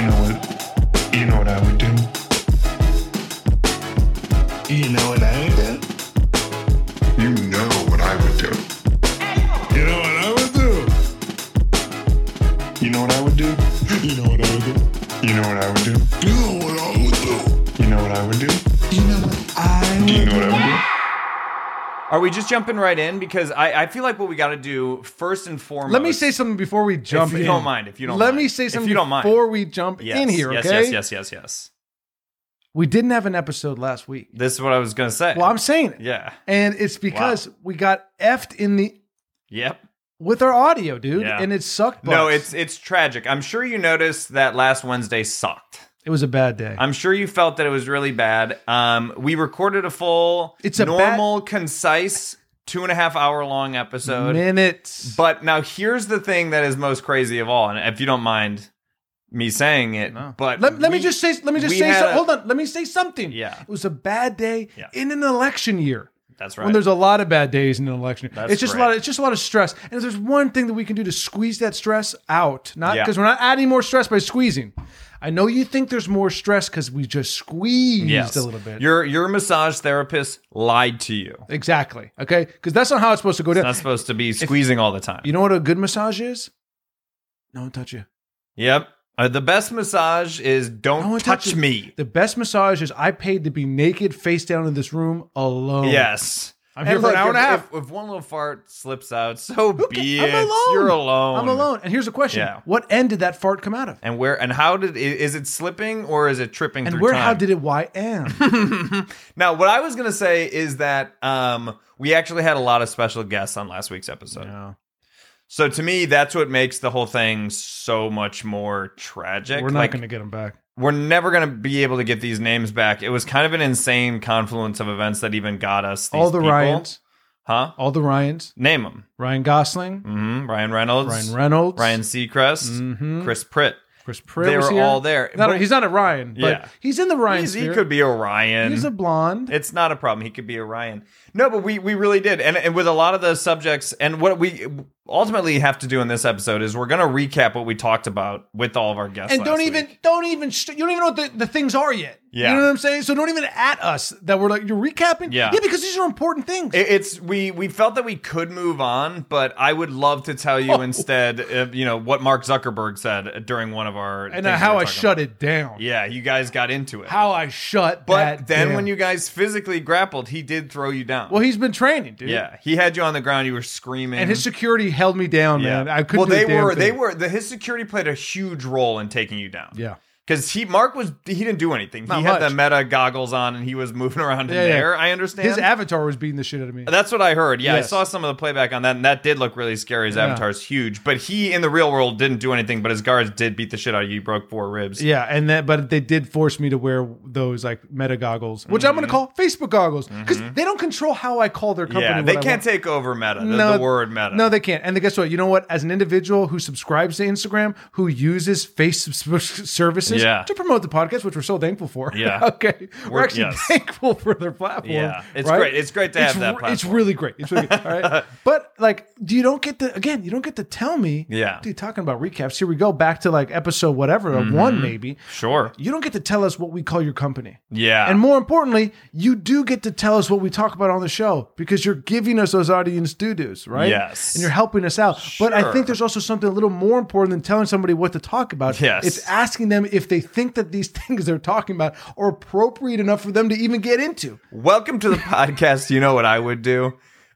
You know what? You know what I would do? You know what I would do? You know what I would do. You know what I would do? You know what I would do? You know what I would do? You know what I would do? You know what I would do? You know what I would do? You know what I would do? You know what I would do? Are we just jumping right in? Because I feel like what we got to do first and foremost. Let me say something before we jump in. If you don't mind. Let me say something before we jump in here, okay? Yes. We didn't have an episode last week. This is what I was going to say. Well, I'm saying it. Yeah. And it's because we got effed in the... Yep. With our audio, dude. Yeah. And it sucked butts. No, it's tragic. I'm sure you noticed that last Wednesday sucked. It was a bad day. I'm sure you felt that it was really bad. We recorded a full, concise 2.5 hour long episode. Minutes. But now here's the thing that is most crazy of all, and if you don't mind me saying it, but let me just say hold on. Let me say something. Yeah. It was a bad day in an election year. That's right. When there's a lot of bad days in an election year. That's it's just a lot of stress. And if there's one thing that we can do to squeeze that stress out, not because we're not adding more stress by squeezing. I know you think there's more stress because we just squeezed a little bit. Your massage therapist lied to you. Exactly. Okay? Because that's not how it's supposed to go down. It's not supposed to be squeezing all the time. You know what a good massage is? No one touch you. Yep. The best massage is don't touch me. The best massage is I paid to be naked, face down in this room alone. Yes. I'm here for an hour and a half. If one little fart slips out, so be it. I'm alone. You're alone. I'm alone. And here's a question. Yeah. What end did that fart come out of? And where and how is it slipping or is it tripping and through where time? how did it YM? Now, what I was going to say is that we actually had a lot of special guests on last week's episode. Yeah. So to me, that's what makes the whole thing so much more tragic. We're not going to get them back. We're never going to be able to get these names back. It was kind of an insane confluence of events that even got us these all the people. Ryans. Huh? All the Ryans. Name them. Ryan Gosling. Mm-hmm. Ryan Reynolds. Ryan Seacrest. Mm-hmm. Chris Pratt. They were all there. He's not a Ryan, but he's in the Ryan sphere. He could be a Ryan. He's a blonde. It's not a problem. He could be a Ryan. No, but we really did. And with a lot of the subjects, and what we ultimately have to do in this episode is we're going to recap what we talked about with all of our guests. And you don't even know what the things are yet. Yeah. You know what I'm saying? So don't even at us that we're like, you're recapping? Yeah. Yeah, because these are important things. We felt that we could move on, but I would love to tell you instead, what Mark Zuckerberg said during one of our and how I shut it down. Yeah, you guys got into it. How I shut but that then down. when you guys physically grappled, he did throw you down. Well, he's been training, dude. Yeah, he had you on the ground. You were screaming, and his security held me down, man. I couldn't. His security played a huge role in taking you down. Yeah. Because he didn't do anything. He had the meta goggles on and he was moving around in there. I understand. His avatar was beating the shit out of me. That's what I heard. Yeah, yes. I saw some of the playback on that, and that did look really scary. His avatar's huge. But he, in the real world, didn't do anything, but his guards did beat the shit out of you. You broke 4 ribs. Yeah, but they did force me to wear those like meta goggles, which I'm going to call Facebook goggles, because they don't control how I call their company. Yeah, they can't take over Meta, the word Meta. No, they can't. And guess what? You know what? As an individual who subscribes to Instagram, who uses face services to promote the podcast, which we're so thankful for. Yeah. Okay. We're actually thankful for their platform. Yeah. It's great. It's great to have that platform. It's really great. It's really good. All right. But you don't get to tell me. Yeah. Dude, talking about recaps. Here we go back to episode whatever, of 1 maybe. Sure. You don't get to tell us what we call your company. Yeah. And more importantly, you do get to tell us what we talk about on the show, because you're giving us those audience doo-doos, right? Yes. And you're helping us out. Sure. But I think there's also something a little more important than telling somebody what to talk about. Yes. It's asking them if they think that these things they're talking about are appropriate enough for them to even get into. Welcome to the podcast. You know what I would do.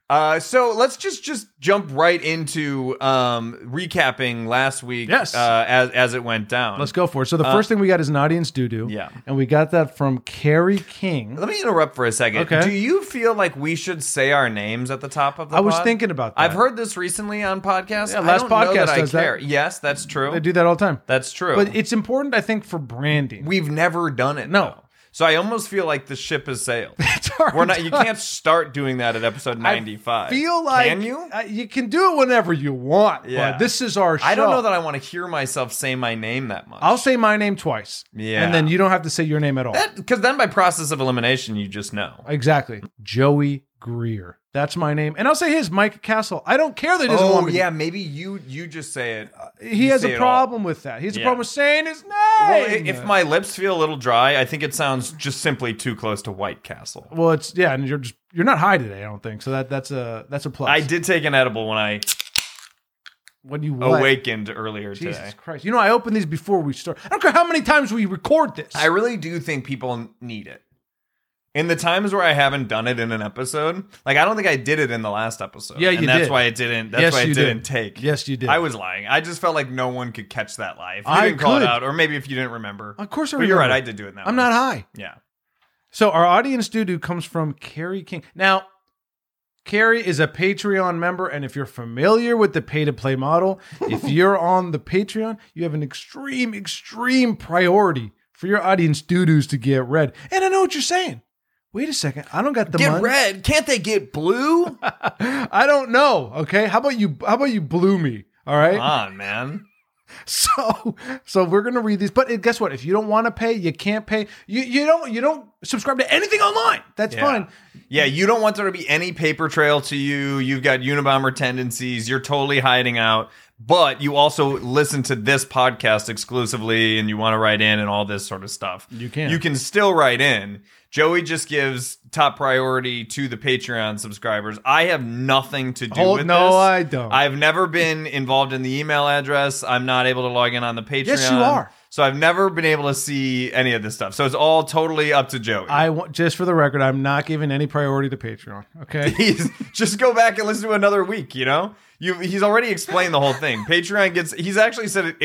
So let's just jump right into recapping last week. Yes. As it went down. Let's go for it. So the first thing we got is an audience doo-doo. Yeah. And we got that from Carrie King. Let me interrupt for a second. Okay. Do you feel like we should say our names at the top of the I was pod? thinking about that. I've heard this recently on podcasts. Yeah, last I don't know podcast that does I care. that. Yes, that's true. They do that all the time. That's true. But it's important, I think, for branding. We've never done it. No. Though. So I almost feel like the ship has sailed. It's hard. We're not. You can't start doing that at episode 95. I feel like can you? You can do it whenever you want. Yeah. But this is our show. I don't know that I want to hear myself say my name that much. I'll say my name twice. Yeah. And then you don't have to say your name at all. Because then by process of elimination, you just know. Exactly. Joey Greer. That's my name. And I'll say his, Mike Castle. I don't care that he doesn't want me to. Maybe you just say it. He has a problem with that. He has a problem with saying his Well, if my lips feel a little dry, I think it sounds just simply too close to White Castle. Well, and you're not high today, I don't think. So that's a plus. I did take an edible when you awakened earlier today. Jesus Christ. You know, I opened these before we start. I don't care how many times we record this. I really do think people need it. In the times where I haven't done it in an episode, like I don't think I did it in the last episode. Yeah, you did. That's why it didn't. That's why it didn't take. Yes, you did. I was lying. I just felt like no one could catch that live. You didn't call it out, or maybe if you didn't remember. Of course, I remember. But you're right. I did do it now. I'm not high. Yeah. So our audience doo-doo comes from Carrie King. Now, Carrie is a Patreon member, and if you're familiar with the pay-to-play model, if you're on the Patreon, you have an extreme priority for your audience doo-doos to get read. And I know what you're saying. Wait a second. I don't got the money. Get red. Can't they get blue? I don't know. Okay. How about you blue me? All right. Come on, man. So we're going to read these, but guess what? If you don't want to pay, you can't pay. You don't subscribe to anything online. That's fine. Yeah. You don't want there to be any paper trail to you. You've got Unabomber tendencies. You're totally hiding out, but you also listen to this podcast exclusively and you want to write in and all this sort of stuff. You can still write in. Joey just gives top priority to the Patreon subscribers. I have nothing to do with this. No, I don't. I've never been involved in the email address. I'm not able to log in on the Patreon. Yes, you are. So I've never been able to see any of this stuff. So it's all totally up to Joey. Just for the record, I'm not giving any priority to Patreon. Okay. Just go back and listen to another week, you know? He's already explained the whole thing. Patreon he's actually said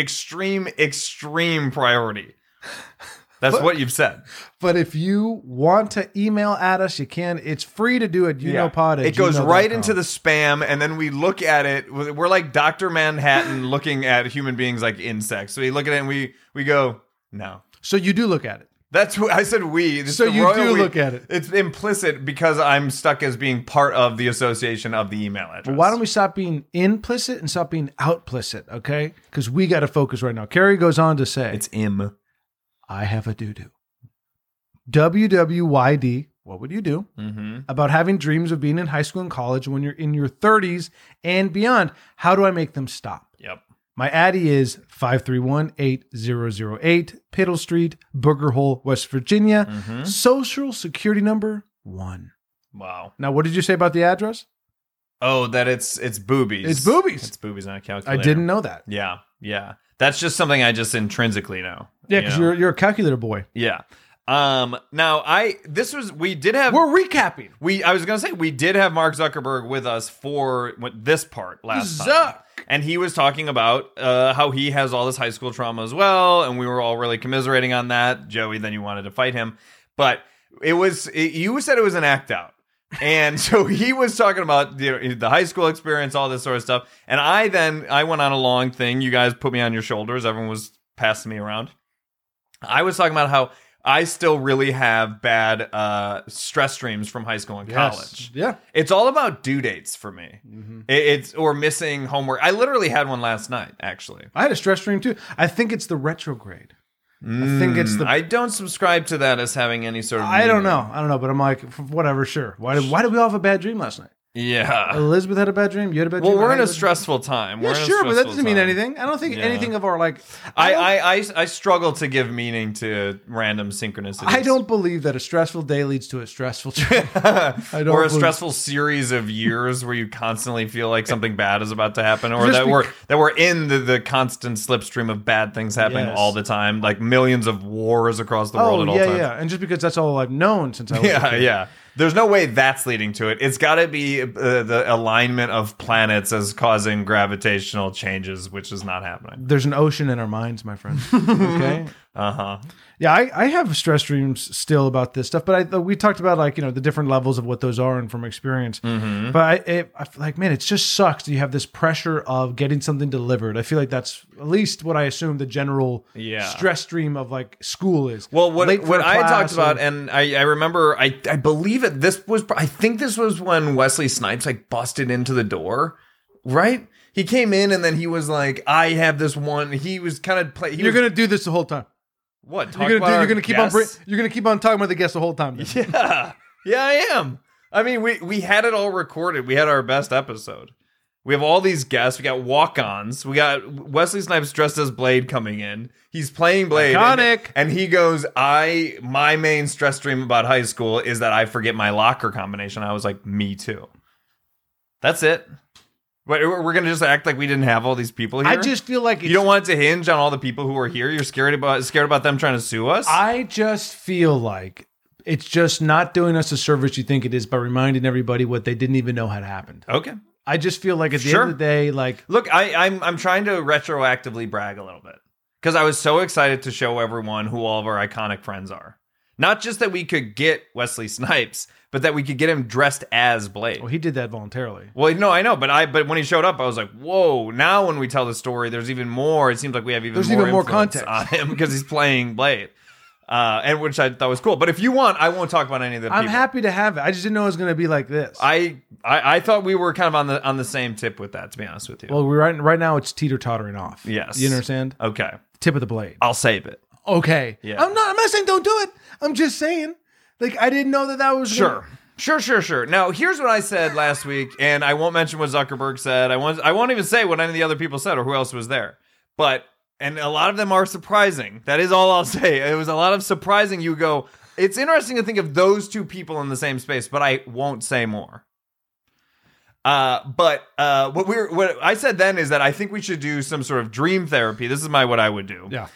extreme priority. That's what you've said. But if you want to email at us, you can. It's free to do at unopod@gmail.com. It goes right into the spam, and then we look at it. We're like Dr. Manhattan looking at human beings like insects. So we look at it and we go, no. So you do look at it. That's what I said. So you do look at it. It's implicit because I'm stuck as being part of the association of the email address. Well, why don't we stop being implicit and stop being outplicit, okay? Because we got to focus right now. Carrie goes on to say, it's im. I have a doo-doo. WWYD, what would you do about having dreams of being in high school and college when you're in your 30s and beyond? How do I make them stop? Yep. My Addy is 531-8008, Piddle Street, Booger Hole, West Virginia. Social security number 1. Wow. Now, what did you say about the address? Oh, that it's boobies. It's boobies. It's boobies, not a calculator. I didn't know that. Yeah. That's just something I just intrinsically know. Yeah, because you're a calculator boy. Yeah. Now we did have. We're recapping. I was gonna say we did have Mark Zuckerberg with us for this part last time, and he was talking about how he has all this high school trauma as well, and we were all really commiserating on that. Joey, then you wanted to fight him, but you said it was an act out. And so he was talking about the high school experience, all this sort of stuff. And I went on a long thing. You guys put me on your shoulders. Everyone was passing me around. I was talking about how I still really have bad stress streams from high school and college. Yeah. It's all about due dates for me. It's or missing homework. I literally had one last night, actually. I had a stress stream too. I think it's the retrograde. I think it's I don't subscribe to that as having any sort of. I don't know, but I'm like, whatever, sure. Why did we all have a bad dream last night? Yeah. Elizabeth had a bad dream. You had a bad dream. Well, we're in a stressful time. Yeah, sure, but that doesn't mean anything. I don't think anything of our like. I struggle to give meaning to random synchronicities. I don't believe that a stressful day leads to a stressful dream. Or a stressful series of years where you constantly feel like something bad is about to happen, or that we're in the constant slipstream of bad things happening all the time, like millions of wars across the world at all times. Yeah, and just because that's all I've known since I was a kid. Yeah. There's no way that's leading to it. It's got to be the alignment of planets as causing gravitational changes, which is not happening. There's an ocean in our minds, my friend. Okay? Yeah, I have stress dreams still about this stuff, but we talked about the different levels of what those are and from experience. But I feel like, man, it just sucks that you have this pressure of getting something delivered. I feel like that's at least what I assume the general stress stream of like school is. Well, what I talked about, and I remember, I believe it. I think this was when Wesley Snipes like busted into the door, right? He came in and then he was like, "I have this one." He was kind of You're gonna do this the whole time. What? You're gonna keep on talking about the guests the whole time. Then. Yeah, I am. I mean, we had it all recorded. We had our best episode. We have all these guests. We got walk-ons. We got Wesley Snipes dressed as Blade coming in. He's playing Blade. Iconic. And he goes, my main stress dream about high school is that I forget my locker combination. I was like, me too. That's it. We're going to just act like we didn't have all these people here? I just feel like you don't want it to hinge on all the people who are here? You're scared about them trying to sue us? I just feel like it's just not doing us a service you think it is by reminding everybody what they didn't even know had happened. Okay. I just feel like at the end of the day, like... Look, I'm trying to retroactively brag a little bit. Because I was so excited to show everyone who all of our iconic friends are. Not just that we could get Wesley Snipes, but that we could get him dressed as Blade. Well, he did that voluntarily. Well, no, I know, but when he showed up, I was like, whoa, now when we tell the story, there's even more. It seems like we have even more context on him because he's playing Blade. And which I thought was cool. But if you want, I won't talk about any of the people. I'm happy to have it. I just didn't know it was going to be like this. I thought we were kind of on the same tip with that, to be honest with you. Well, right now it's teeter-tottering off. Yes. You understand? Okay. Tip of the blade. I'll save it. Okay. Yeah. I'm not saying don't do it. I'm just saying, like, I didn't know that was Sure. Now, here's what I said last week, and I won't mention what Zuckerberg said. I won't even say what any of the other people said or who else was there. And a lot of them are surprising. That is all I'll say. It was a lot of surprising. You go, it's interesting to think of those two people in the same space, but I won't say more. What I said then is that I think we should do some sort of dream therapy. This is what I would do. Yeah.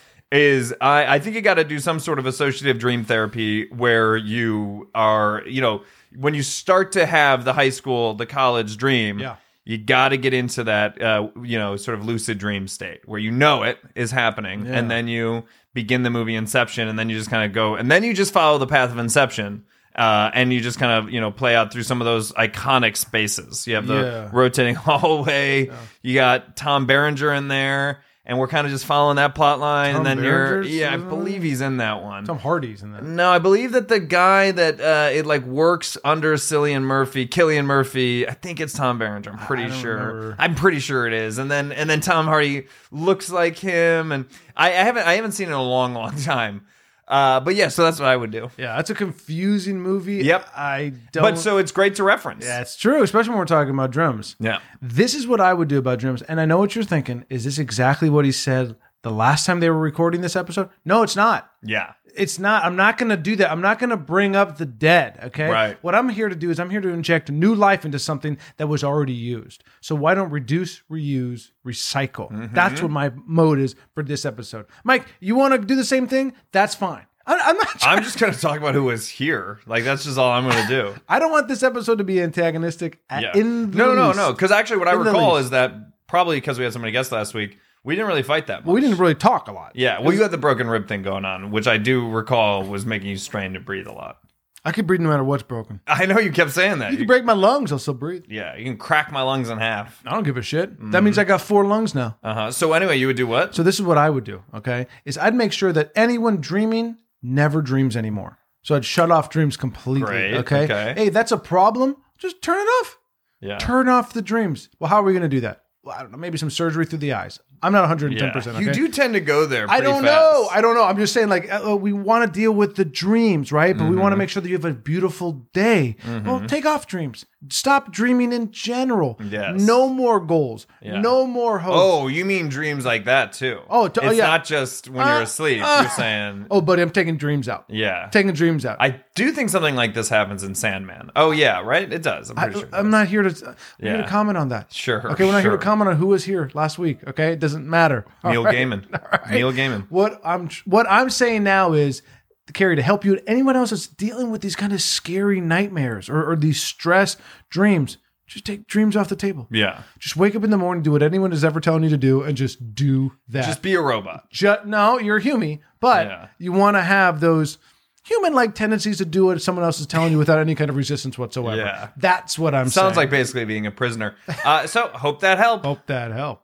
I think you got to do some sort of associative dream therapy where you are, when you start to have the college dream. Yeah. You got to get into that, sort of lucid dream state where it is happening. Yeah. And then you begin the movie Inception, and then you just kind of go, and then you just follow the path of Inception. And you just kind of, play out through some of those iconic spaces. You have the rotating hallway. Yeah. You got Tom Berenger in there. And we're kind of just following that plot line. Tom and then Berenger's I believe he's in that one. Tom Hardy's in that. No, I believe that the guy that works under Cillian Murphy, I think it's Tom Berenger. I'm pretty sure. Remember. I'm pretty sure it is. And then Tom Hardy looks like him. And I haven't seen it in a long, long time. But yeah, so that's what I would do. Yeah, that's a confusing movie. Yep. But so it's great to reference. Yeah, it's true, especially when we're talking about drums. Yeah. This is what I would do about drums. And I know what you're thinking. Is this exactly what he said the last time they were recording this episode? No, it's not. Yeah. It's not. I'm not going to do that. I'm not going to bring up the dead, okay? Right. What I'm here to do is I'm here to inject new life into something that was already used. So why don't reduce, reuse, recycle? Mm-hmm. That's what my mode is for this episode. Mike, you want to do the same thing? That's fine. I'm not I'm just going to talk about who was here. That's just all I'm going to do. I don't want this episode to be antagonistic in the least. No. Because actually what I recall is that probably because we had so many guests last week, we didn't really fight that much. We didn't really talk a lot. Yeah. Well, you had the broken rib thing going on, which I do recall was making you strain to breathe a lot. I can breathe no matter what's broken. I know you kept saying that. You can break my lungs, I'll still breathe. Yeah. You can crack my lungs in half. I don't give a shit. That means I got 4 lungs now. Uh-huh. So anyway, you would do what? So this is what I would do, okay? Is I'd make sure that anyone dreaming never dreams anymore. So I'd shut off dreams completely. Great. Okay? Hey, that's a problem. Just turn it off. Yeah. Turn off the dreams. Well, how are we going to do that? Well, I don't know. Maybe some surgery through the eyes. I'm not 110%. Okay? You do tend to go there. I don't know. I'm just saying, we want to deal with the dreams, right? But we want to make sure that you have a beautiful day. Mm-hmm. Well, take off dreams. Stop dreaming in general. Yes. No more goals. Yeah. No more hopes. Oh, you mean dreams like that too? It's not just when you're asleep. You're saying. Oh, but I'm taking dreams out. Yeah, taking dreams out. I do think something like this happens in Sandman. Oh yeah, right. It does. I'm pretty sure. I'm not here to. Here to comment on that. Sure. Okay, we're not here to comment on who was here last week. Okay, it doesn't matter. Neil Gaiman. Right. Neil Gaiman. What I'm saying now is, Carrie, to help you and anyone else that's dealing with these kind of scary nightmares or these stress dreams, just take dreams off the table. Yeah. Just wake up in the morning, do what anyone is ever telling you to do, and just do that. Just be a robot. No, you're a human, but you want to have those human-like tendencies to do what someone else is telling you without any kind of resistance whatsoever. Yeah. That's what I'm saying. Sounds like basically being a prisoner. So hope that helped. Hope that helped.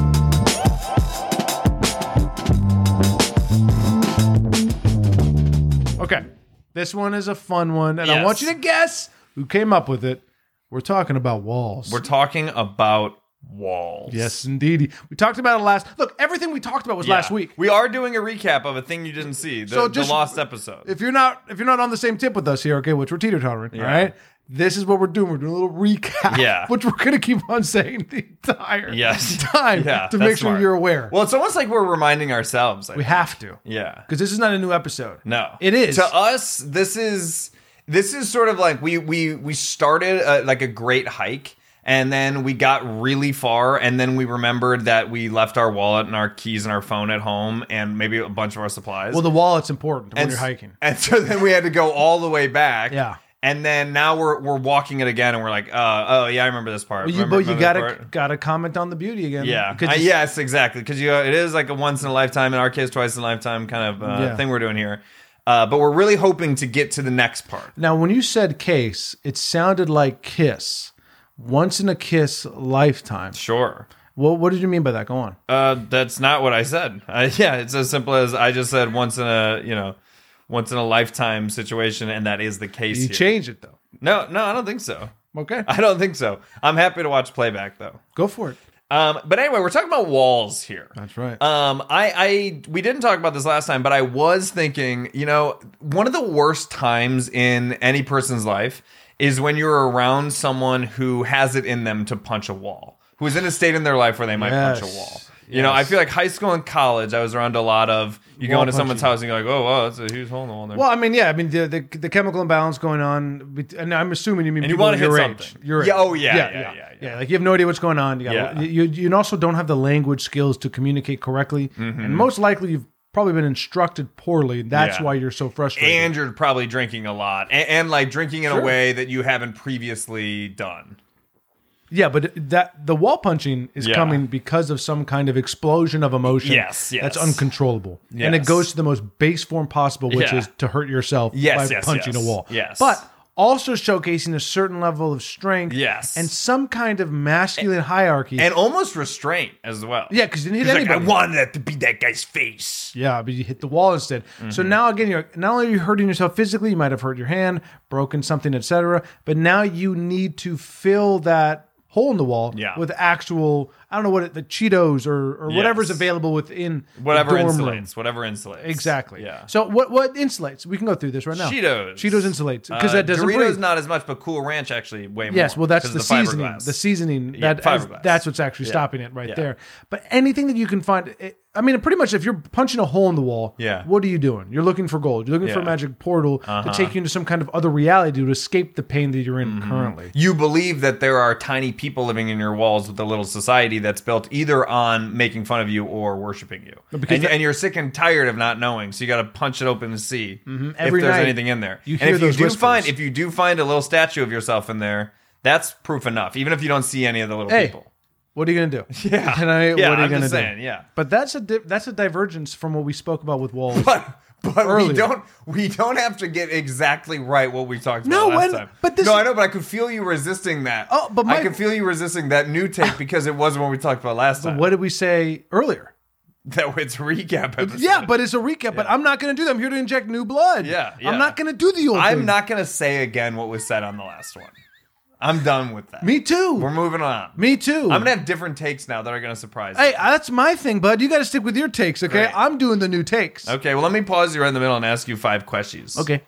Okay, this one is a fun one, and I want you to guess who came up with it. We're talking about walls. We're talking about walls. Yes, indeed. We talked about it last... Look, everything we talked about was last week. We are doing a recap of a thing you didn't see, the lost episode. If you're not on the same tip with us here, okay, which we're teeter-tottering, all right? This is what we're doing. We're doing a little recap, which we're going to keep on saying the entire time to make sure you're aware. Well, it's almost like we're reminding ourselves. We have to. Yeah. Because this is not a new episode. No. It is. To us, this is sort of like we started like a great hike, and then we got really far, and then we remembered that we left our wallet and our keys and our phone at home and maybe a bunch of our supplies. Well, the wallet's important when you're hiking. And so then we had to go all the way back. Yeah. And then now we're walking it again, and we're like, oh yeah, I remember this part. Well, you gotta comment on the beauty again. Yeah, yes, exactly. Because it is like a once in a lifetime, in our case, twice in a lifetime kind of thing we're doing here. But we're really hoping to get to the next part. Now, when you said case, it sounded like kiss, once in a kiss lifetime. Sure. Well, what did you mean by that? Go on. That's not what I said. It's as simple as I just said once in a lifetime situation, and that is the case. You change it though. No, I don't think so. Okay. I don't think so. I'm happy to watch playback though. Go for it. But anyway, we're talking about walls here. That's right. We didn't talk about this last time, but I was thinking, one of the worst times in any person's life is when you're around someone who has it in them to punch a wall, who is in a state in their life where they might punch a wall. I feel like high school and college, I was around a lot of, you go into someone's house and you're like, oh, wow, that's a huge hole in the wall there. Well, the chemical imbalance going on, and I'm assuming you mean and people you want to your hit age. something. Your age. Yeah, oh, yeah. Like you have no idea what's going on. You also don't have the language skills to communicate correctly, and most likely you've probably been instructed poorly. That's why you're so frustrated. And you're probably drinking a lot, and like drinking in a way that you haven't previously done. Yeah, but the wall punching is coming because of some kind of explosion of emotion. Yes. That's uncontrollable. Yes. And it goes to the most base form possible, which is to hurt yourself by punching a wall. Yes. But also showcasing a certain level of strength. Yes. And some kind of masculine hierarchy. And almost restraint as well. Yeah, because you didn't hit anybody. Like, I wanted that to be that guy's face. Yeah, but you hit the wall instead. Mm-hmm. So now, again, you're not only are you hurting yourself physically, you might have hurt your hand, broken something, etc. But now you need to fill that hole in the wall with actual, I don't know the Cheetos or whatever's available within whatever the dorm insulates, room. whatever insulates. Exactly. Yeah. So what insulates? We can go through this right now. Cheetos insulates because that doesn't Doritos breathe. Not as much, but Cool Ranch actually way more. Yes, well that's the seasoning. Fiberglass. The seasoning that's what's actually stopping it right there. But anything that you can find. Pretty much if you're punching a hole in the wall, what are you doing? You're looking for gold. You're looking for a magic portal to take you into some kind of other reality to escape the pain that you're in currently. You believe that there are tiny people living in your walls with a little society that's built either on making fun of you or worshiping you. And you're sick and tired of not knowing, so you got to punch it open to see if there's anything in there. You hear those whispers. If you do find a little statue of yourself in there, that's proof enough, even if you don't see any of the little people. What are you going to do? Yeah. What are you going to do? Saying, yeah. But that's a divergence from what we spoke about with walls. But we don't have to get exactly right what we talked about last time. I know, but I could feel you resisting that. I could feel you resisting that new take because it wasn't what we talked about last time. What did we say earlier? That it's a recap episode. Yeah, but it's a recap. But I'm not going to do that. I'm here to inject new blood. Yeah. I'm not going to do the old thing. I'm not going to say again what was said on the last one. I'm done with that. Me too. We're moving on. Me too. I'm going to have different takes now that are going to surprise you. Hey, that's my thing, bud. You got to stick with your takes, okay? Right. I'm doing the new takes. Okay, well, let me pause you right in the middle and ask you 5 questions. Okay.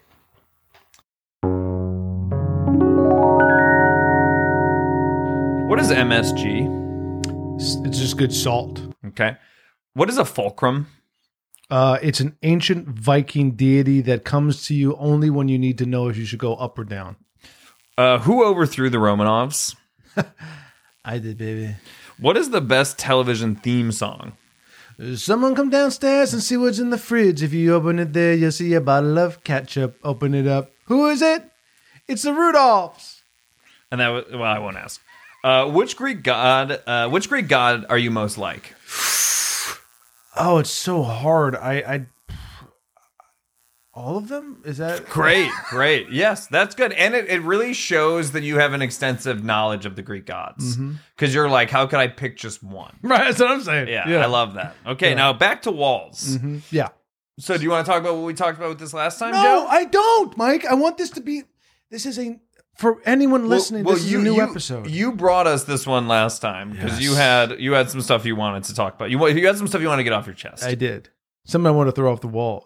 What is MSG? It's just good salt. Okay. What is a fulcrum? It's an ancient Viking deity that comes to you only when you need to know if you should go up or down. Who overthrew the Romanovs? I did, baby. What is the best television theme song? Someone come downstairs and see what's in the fridge. If you open it there, you'll see a bottle of ketchup. Open it up. Who is it? It's the Rudolphs. And that was, I won't ask. Which Greek god are you most like? Oh, it's so hard. I all of them? Is that great? Yes, that's good. And it really shows that you have an extensive knowledge of the Greek gods. Because you're like, how could I pick just one? Right, that's what I'm saying. Yeah. I love that. Okay, now back to walls. Yeah. So do you want to talk about what we talked about with this last time, No, Joe? I don't, Mike. I want this to be, this is for anyone listening, this is a new episode. You brought us this one last time because you had some stuff you wanted to talk about. You had some stuff you wanted to get off your chest. I did. Something I want to throw off the wall.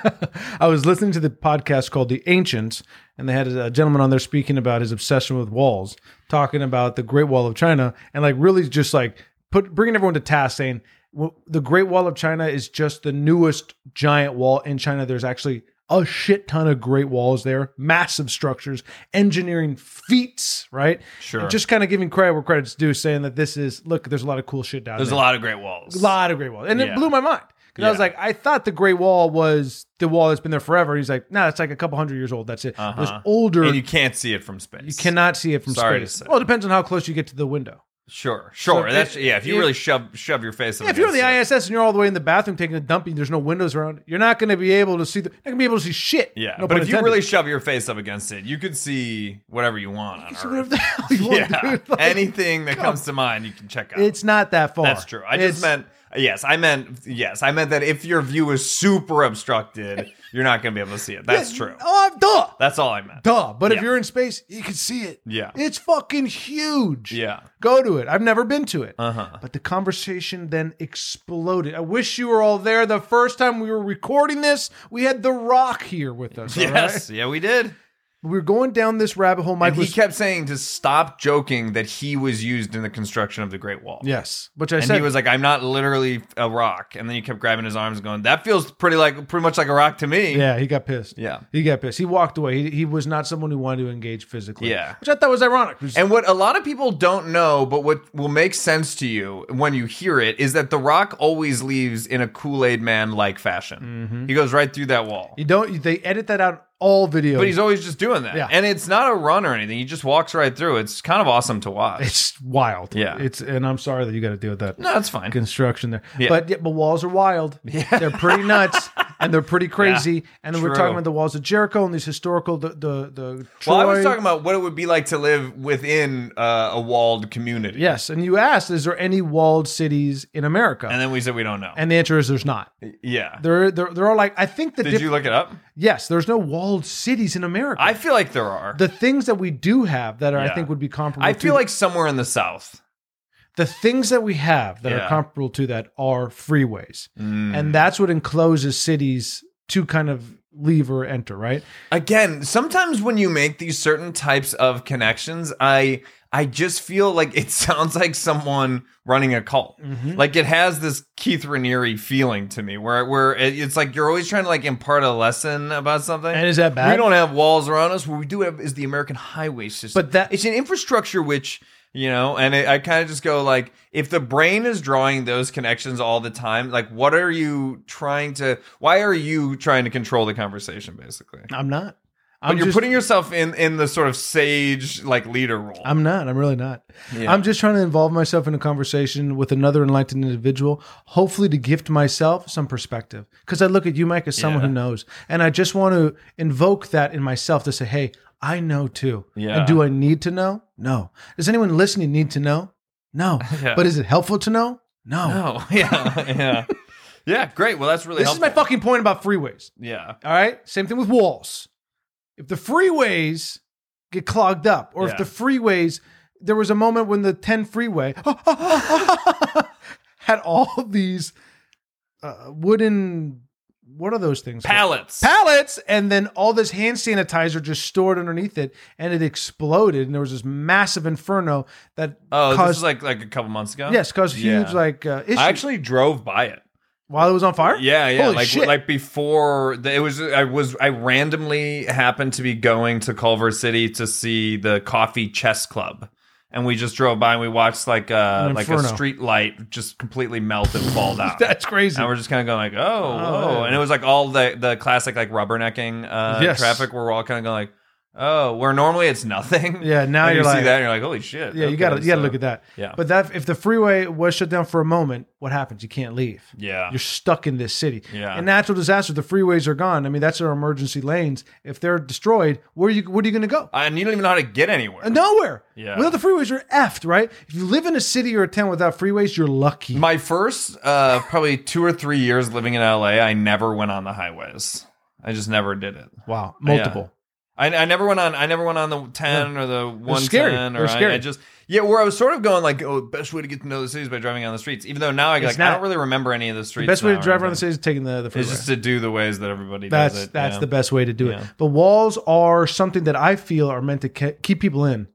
I was listening to the podcast called The Ancients, and they had a gentleman on there speaking about his obsession with walls, talking about the Great Wall of China, and like really just like bringing everyone to task, saying the Great Wall of China is just the newest giant wall in China. There's actually a shit ton of great walls there, massive structures, engineering feats, right? Sure. And just kind of giving credit where credit's due, saying that this is, look, there's a lot of cool shit down there. There's a lot of great walls. A lot of great walls. And it blew my mind. Because I was like, I thought the Great Wall was the wall that's been there forever. He's like, no, it's like a couple hundred years old. That's it. There's older. And you can't see it from space. You cannot see it from space. Well, it depends on how close you get to the window. Sure. So that's if you really shove your face. If you're in the ISS and you're all the way in the bathroom taking a dump and there's no windows around, you're not going to be able to see. Not going to be able to see shit. Yeah, no, but if you really shove your face up against it, you could see whatever you want on Earth. Whatever the hell you want, dude. Like, anything that comes to mind, you can check out. It's not that far. That's true. I meant that if your view is super obstructed, you're not going to be able to see it. That's true. Oh, duh. That's all I meant. Duh. But if you're in space, you can see it. Yeah. It's fucking huge. Yeah. Go to it. I've never been to it. But the conversation then exploded. I wish you were all there. The first time we were recording this, we had The Rock here with us. Yes. Right? Yeah, we did. We were going down this rabbit hole. Mike he kept saying to stop joking that he was used in the construction of the Great Wall. Yes, which I said. And he was like, "I'm not literally a rock." And then he kept grabbing his arms, and going, "That feels pretty much like a rock to me." Yeah, he got pissed. Yeah, he got pissed. He walked away. He was not someone who wanted to engage physically. Yeah, which I thought was ironic. And what a lot of people don't know, but what will make sense to you when you hear it, is that The Rock always leaves in a Kool-Aid Man-like fashion. He goes right through that wall. They edit that out. All videos. But he's always just doing that. Yeah. And it's not a run or anything. He just walks right through. It's kind of awesome to watch. It's wild. Yeah. And I'm sorry that you got to deal with that. No, it's fine. Construction there. Yeah. But walls are wild. Yeah. They're pretty nuts and they're pretty crazy. Yeah, and then we're talking about the walls of Jericho and these historical the Troy. Well, I was talking about what it would be like to live within a walled community. Yes. And you asked, is there any walled cities in America? And then we said we don't know. And the answer is there's not. Yeah. They're all like, I think that Did you look it up? Yes, there's no walled cities in America. I feel like there are. The things that we do have that I think would be comparable. I feel like somewhere in the South. The things that we have that are comparable to that are freeways. And that's what encloses cities to kind of leave or enter, right? Again, sometimes when you make these certain types of connections, I just feel like it sounds like someone running a cult. Like it has this Keith Raniere feeling to me where it's like you're always trying to like impart a lesson about something. And is that bad? We don't have walls around us. What we do have is the American highway system. But it's an infrastructure which, and I kind of just go like, if the brain is drawing those connections all the time, like why are you trying to control the conversation basically? I'm not. But you're putting yourself in the sort of sage like leader role. I'm not. I'm really not. Yeah. I'm just trying to involve myself in a conversation with another enlightened individual, hopefully to gift myself some perspective. Because I look at you, Mike, as someone who knows. And I just want to invoke that in myself to say, hey, I know too. Yeah. And do I need to know? No. Does anyone listening need to know? No. Yeah. But is it helpful to know? No. No. Yeah. Yeah, great. Well, that's really This helpful. is my fucking point about freeways. Yeah. All right? Same thing with walls. If the freeways get clogged up, or if the freeways, there was a moment when the 10 freeway had all these wooden, what are those things? Pallets, and then all this hand sanitizer just stored underneath it, and it exploded, and there was this massive inferno that caused, this was like a couple months ago? Yes, caused huge issues. I actually drove by it. While it was on fire? Yeah. Holy shit. Like before I randomly happened to be going to Culver City to see the Coffee Chess Club. And we just drove by and we watched like a street light just completely melt and fall down. That's crazy. And we're just kind of going like, whoa. Yeah. And it was like all the classic like rubbernecking traffic where we're all kind of going like, oh, where normally it's nothing. Yeah, now and you're you like, see that and you're like, holy shit. Yeah, you gotta look at that. Yeah. But that if the freeway was shut down for a moment, what happens? You can't leave. Yeah. You're stuck in this city. Yeah. And natural disasters, the freeways are gone. I mean, that's our emergency lanes. If they're destroyed, where are you gonna go? And you don't even know how to get anywhere. Nowhere. Yeah. Without the freeways, you're effed, right? If you live in a city or a town without freeways, you're lucky. My first probably 2 or 3 years living in LA, I never went on the highways. I just never did it. Wow. Multiple. I never went on the 10 or the 110 scary. or Scary. I just Yeah, where I was sort of going like, oh, the best way to get to know the city is by driving on the streets. Even though now I don't really remember any of the streets. The best way to drive around the city is taking the freeway. It's just to do the ways that everybody does it. That's the best way to do it. The walls are something that I feel are meant to keep people in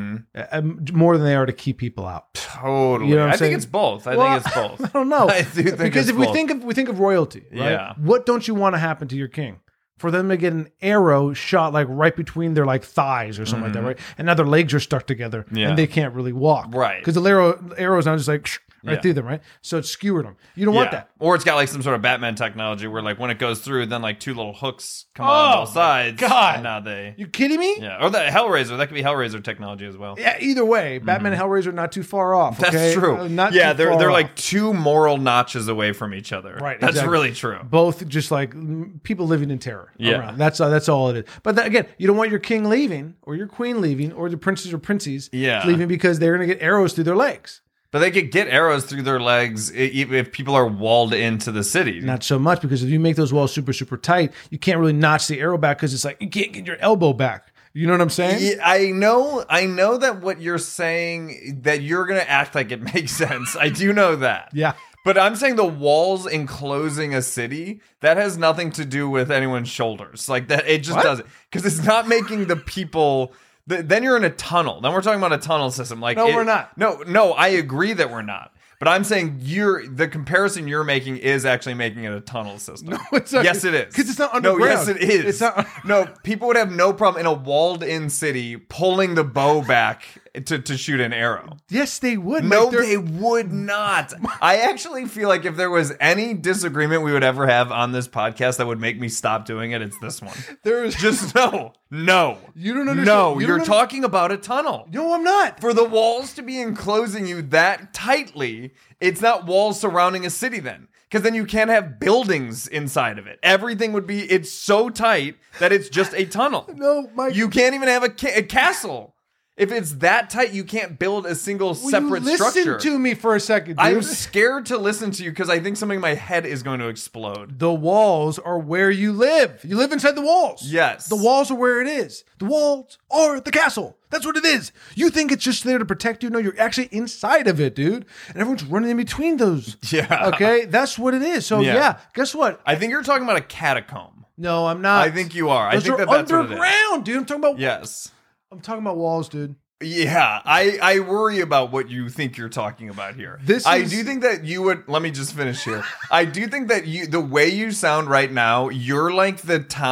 more than they are to keep people out. Totally. You know I think it's both. I think it's both. I don't know. I do think because if we think of royalty, right? What don't you want to happen to your king? For them to get an arrow shot like right between their like thighs or something like that, right? And now their legs are stuck together and they can't really walk, right? Because the arrow is now just like right through them, right? So it's skewered them. You don't want that. Or it's got like some sort of Batman technology where like when it goes through, then like two little hooks come on both sides. God, and now they. You kidding me? Yeah. Or the Hellraiser. That could be Hellraiser technology as well. Yeah. Either way, Batman and Hellraiser not too far off. Okay? That's true. They're like two moral notches away from each other. Right. That's really true. Both just like people living in terror. Yeah. Around. That's all it is. But again, you don't want your king leaving or your queen leaving or the princes or princes leaving because they're going to get arrows through their legs. But they could get arrows through their legs if people are walled into the city. Not so much, because if you make those walls super, super tight, you can't really notch the arrow back because it's like you can't get your elbow back. You know what I'm saying? Yeah, I know that what you're saying, that you're going to act like it makes sense. I do know that. Yeah. But I'm saying the walls enclosing a city, that has nothing to do with anyone's shoulders. Like that, it just doesn't. Because it's not making the people... Then you're in a tunnel. Then we're talking about a tunnel system. Like we're not. No, I agree that we're not. But I'm saying the comparison you're making is actually making it a tunnel system. No, it's not. Yes, it is. Because it's not underground. No, yes, it is. It's not. No, people would have no problem in a walled-in city pulling the bow back to shoot an arrow. Yes, they would. No, they would not. I actually feel like if there was any disagreement we would ever have on this podcast that would make me stop doing it, it's this one. There is just no. You don't understand. No, you're talking about a tunnel. No, I'm not. For the walls to be enclosing you that tightly, it's not walls surrounding a city then. Because then you can't have buildings inside of it. Everything would be, it's so tight that it's just a tunnel. No, Mike. You can't even have a castle. If it's that tight, you can't build a single separate structure. Listen to me for a second, dude. I'm scared to listen to you because I think something in my head is going to explode. The walls are where you live. You live inside the walls. Yes. The walls are where it is. The walls are the castle. That's what it is. You think it's just there to protect you. No, you're actually inside of it, dude. And everyone's running in between those. Yeah. Okay? That's what it is. So, yeah, guess what? I think you're talking about a catacomb. No, I'm not. I think you are. Those I think are that's underground, what it is. dude. I'm talking about... Yes. I'm talking about walls, dude. Yeah, I worry about what you think you're talking about here. I do think that you would... Let me just finish here. I do think that the way you sound right now, you're like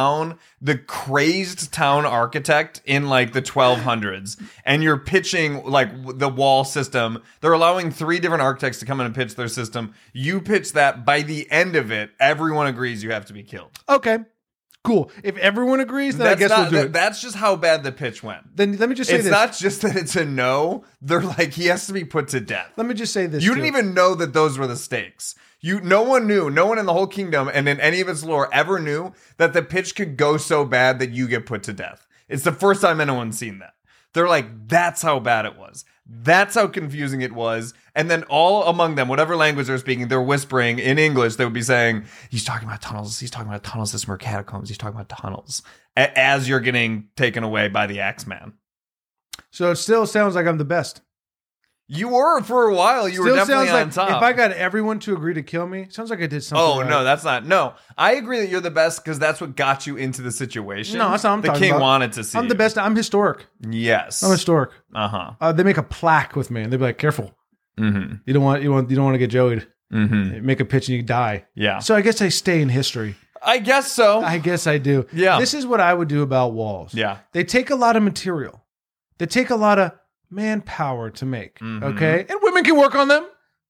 the crazed town architect in like the 1200s. And you're pitching like the wall system. They're allowing 3 different architects to come in and pitch their system. You pitch that. By the end of it, everyone agrees you have to be killed. Okay. Cool. If everyone agrees, then I guess we'll do it. That's just how bad the pitch went. Then let me just say this. It's not just that it's a no. They're like, he has to be put to death. Let me just say this. You didn't even know that those were the stakes. No one knew. No one in the whole kingdom and in any of its lore ever knew that the pitch could go so bad that you get put to death. It's the first time anyone's seen that. They're like, that's how bad it was. That's how confusing it was. And then all among them, whatever language they're speaking, they're whispering in English. They would be saying, he's talking about tunnels. He's talking about a tunnel system or catacombs. He's talking about tunnels. As you're getting taken away by the Axeman. So it still sounds like I'm the best. You were for a while. You were definitely on top. If I got everyone to agree to kill me, it sounds like I did something. Oh, right. No, that's not. No, I agree that you're the best because that's what got you into the situation. No, that's not what I'm talking about. The king wanted to see I'm the best. I'm historic. Yes. I'm historic. Uh-huh. They make a plaque with me and they'd be like, careful. Mm-hmm. You don't want to get joeyed. Mm-hmm. Make a pitch and you die. Yeah. So I guess I stay in history. I guess so. I guess I do. Yeah. This is what I would do about walls. Yeah. They take a lot of material. They take a lot of manpower to make. Mm-hmm. Okay. And women can work on them.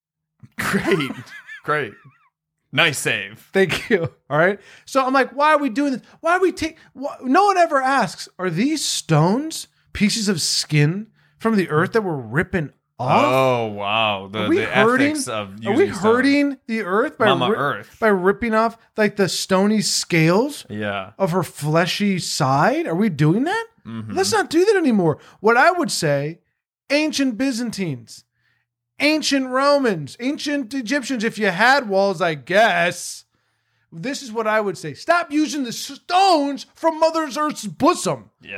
Great. Nice save. Thank you. All right. So I'm like, why are we doing this? Why are we no one ever asks, are these stones pieces of skin from the earth that we're ripping off? Oh, wow. The ethics of using Are we hurting the earth by ripping off like the stony scales of her fleshy side? Are we doing that? Mm-hmm. Let's not do that anymore. What I would say, ancient Byzantines, ancient Romans, ancient Egyptians, if you had walls, I guess, this is what I would say. Stop using the stones from Mother Earth's bosom. Yeah.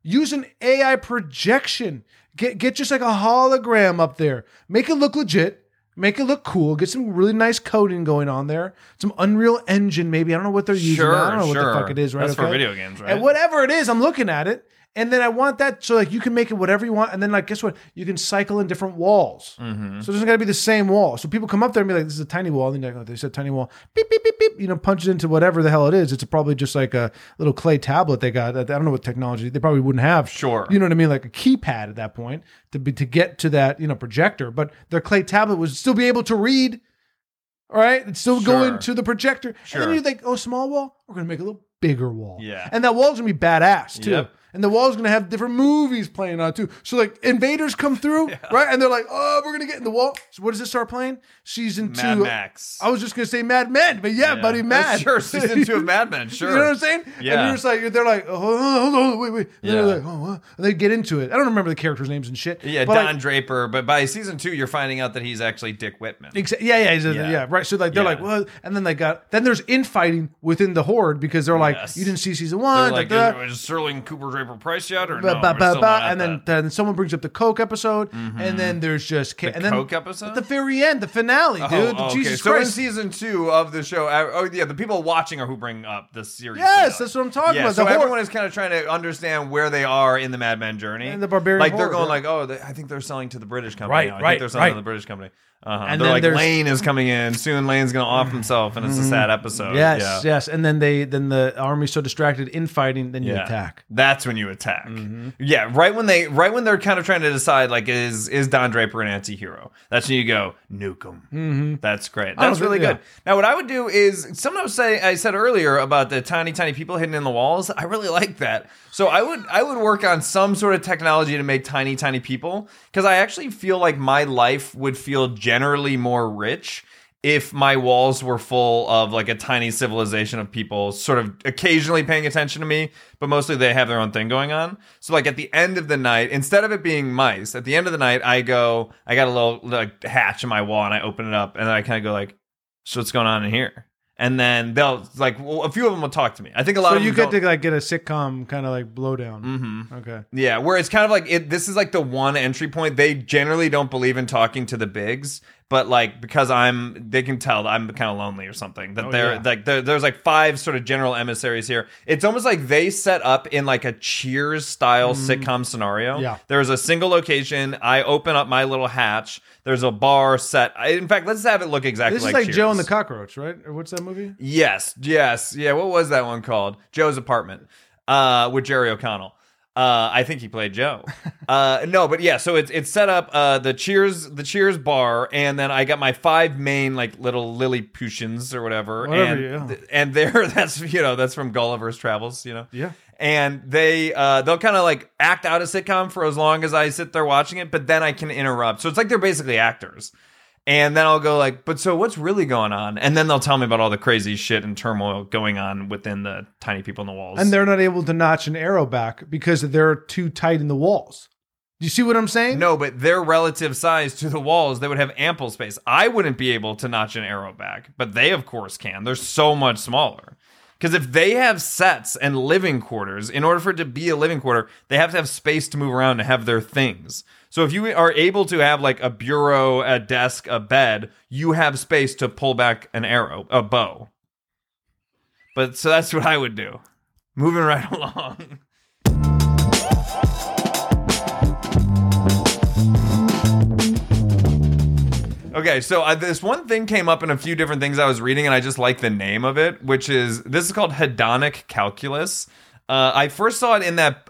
Use an AI projection. Get just like a hologram up there. Make it look legit. Make it look cool. Get some really nice coding going on there. Some Unreal Engine, maybe. I don't know what they're using. I don't know what the fuck it is, right? That's for video games, right? And whatever it is, I'm looking at it. And then I want that so like you can make it whatever you want. And then like, guess what? You can cycle in different walls. Mm-hmm. So it doesn't got to be the same wall. So people come up there and be like, this is a tiny wall. And then like, they said tiny wall. Beep, beep, beep, beep. Punch it into whatever the hell it is. It's probably just like a little clay tablet they got. I don't know what technology. They probably wouldn't have. Sure. You know what I mean? Like a keypad at that point to get to that, projector. But their clay tablet would still be able to read. All right? It's still going to the projector. Sure. And then you think, oh, small wall? We're going to make a little bigger wall. Yeah. And that wall's going to be badass too. Yep. And the wall's going to have different movies playing on it too. So like invaders come through, right? And they're like, oh, we're going to get in the wall. So what does it start playing? Season 2. Mad Max. I was just going to say Mad Men, but buddy, Mad. Sure, season 2 of Mad Men, sure. You know what I'm saying? Yeah. And you're just like, they're like, oh, hold on, wait. And Yeah. they're like, oh, what? And they get into it. I don't remember the characters' names and shit. Yeah, but Don Draper. But by season 2, you're finding out that he's actually Dick Whitman. Yeah, right. So like they're like, well, and then then there's infighting within the Horde because they're like, you didn't see season 1. They're like, is Sterling Cooper Draper Price yet? Or no, and then someone brings up the Coke episode, and then there's just Coke episode at the very end, the finale, dude. Jesus Christ! So in season 2 of the show, the people watching are who bring up the series. Yes, that's what I'm talking about. So everyone is kind of trying to understand where they are in the Mad Men journey, and the barbarian. Like they're going like, I think they're selling to the British company. I think they're selling to the British company. And they're like, Lane is coming in soon. Lane's gonna off himself, and it's a sad episode. Yes. And then the army's so distracted infighting, then you attack. That's when you attack. Mm-hmm. Yeah, right when they're kind of trying to decide like is Don Draper an anti-hero? That's when you go nuke him. Mm-hmm. That's great. That's really good. Now what I would do is sometimes I said earlier about the tiny people hidden in the walls. I really like that. So I would work on some sort of technology to make tiny people, because I actually feel like my life would feel generally more rich if my walls were full of like a tiny civilization of people sort of occasionally paying attention to me, but mostly they have their own thing going on. So like at the end of the night, instead of it being mice, at the end of the night, I got a little like hatch in my wall and I open it up and then I kind of go like, so what's going on in here? And then they'll like, well, a few of them will talk to me. I think a lot of them. So you get to like get a sitcom kind of like blowdown. Mm-hmm. Okay. Yeah, where it's kind of like this is like the one entry point. They generally don't believe in talking to the bigs, but like because they can tell that I'm kind of lonely or something. That there's like 5 sort of general emissaries here. It's almost like they set up in like a Cheers style sitcom scenario. Yeah. There's a single location. I open up my little hatch. There's a bar set. In fact, let's have it look exactly like This is like Cheers. Joe and the Cockroach, right? Or what's that movie? Yes. Yeah, what was that one called? Joe's Apartment with Jerry O'Connell. I think he played Joe. No, but yeah, so it's set up the Cheers bar, and then I got my 5 main like little Lilliputians or whatever. And that's from Gulliver's Travels, Yeah. And they'll kind of like act out a sitcom for as long as I sit there watching it, but then I can interrupt. So it's like they're basically actors. And then I'll go like, but so what's really going on? And then they'll tell me about all the crazy shit and turmoil going on within the tiny people in the walls. And they're not able to notch an arrow back because they're too tight in the walls. Do you see what I'm saying? No, but their relative size to the walls, they would have ample space. I wouldn't be able to notch an arrow back, but they of course can. They're so much smaller. Because if they have sets and living quarters, in order for it to be a living quarter, they have to have space to move around to have their things. So if you are able to have like a bureau, a desk, a bed, you have space to pull back a bow. But so that's what I would do. Moving right along. Okay, so this one thing came up in a few different things I was reading, and I just like the name of it, which is, this is called hedonic calculus. I first saw it in that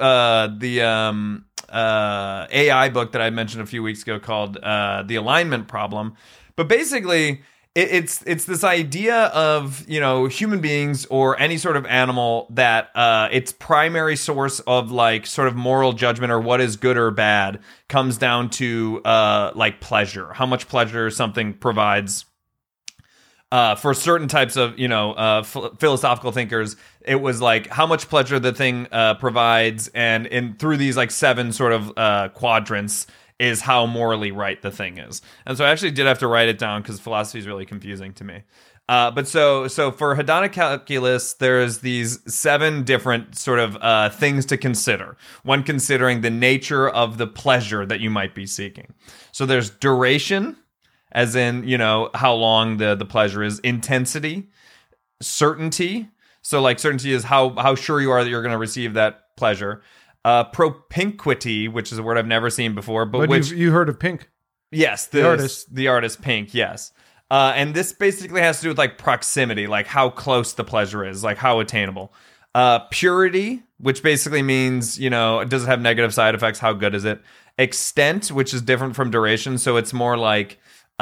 AI book that I mentioned a few weeks ago called The Alignment Problem. But basically, it's this idea of, human beings or any sort of animal that its primary source of like sort of moral judgment or what is good or bad comes down to like pleasure, how much pleasure something provides. For certain types of, philosophical thinkers, it was like how much pleasure the thing provides, and through these like 7 sort of quadrants is how morally right the thing is. And so I actually did have to write it down because philosophy is really confusing to me. But so for hedonic calculus, there's these 7 different sort of things to consider when considering the nature of the pleasure that you might be seeking. So there's duration, as in, how long the pleasure is, intensity, certainty. So like certainty is how sure you are that you're going to receive that pleasure. Propinquity, which is a word I've never seen before, but which you heard of Pink? Yes, the artist Pink. Yes. And this basically has to do with like proximity, like how close the pleasure is, like how attainable. Purity, which basically means, does it have negative side effects? How good is it? Extent, which is different from duration. So it's more like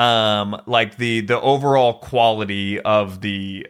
the overall quality of the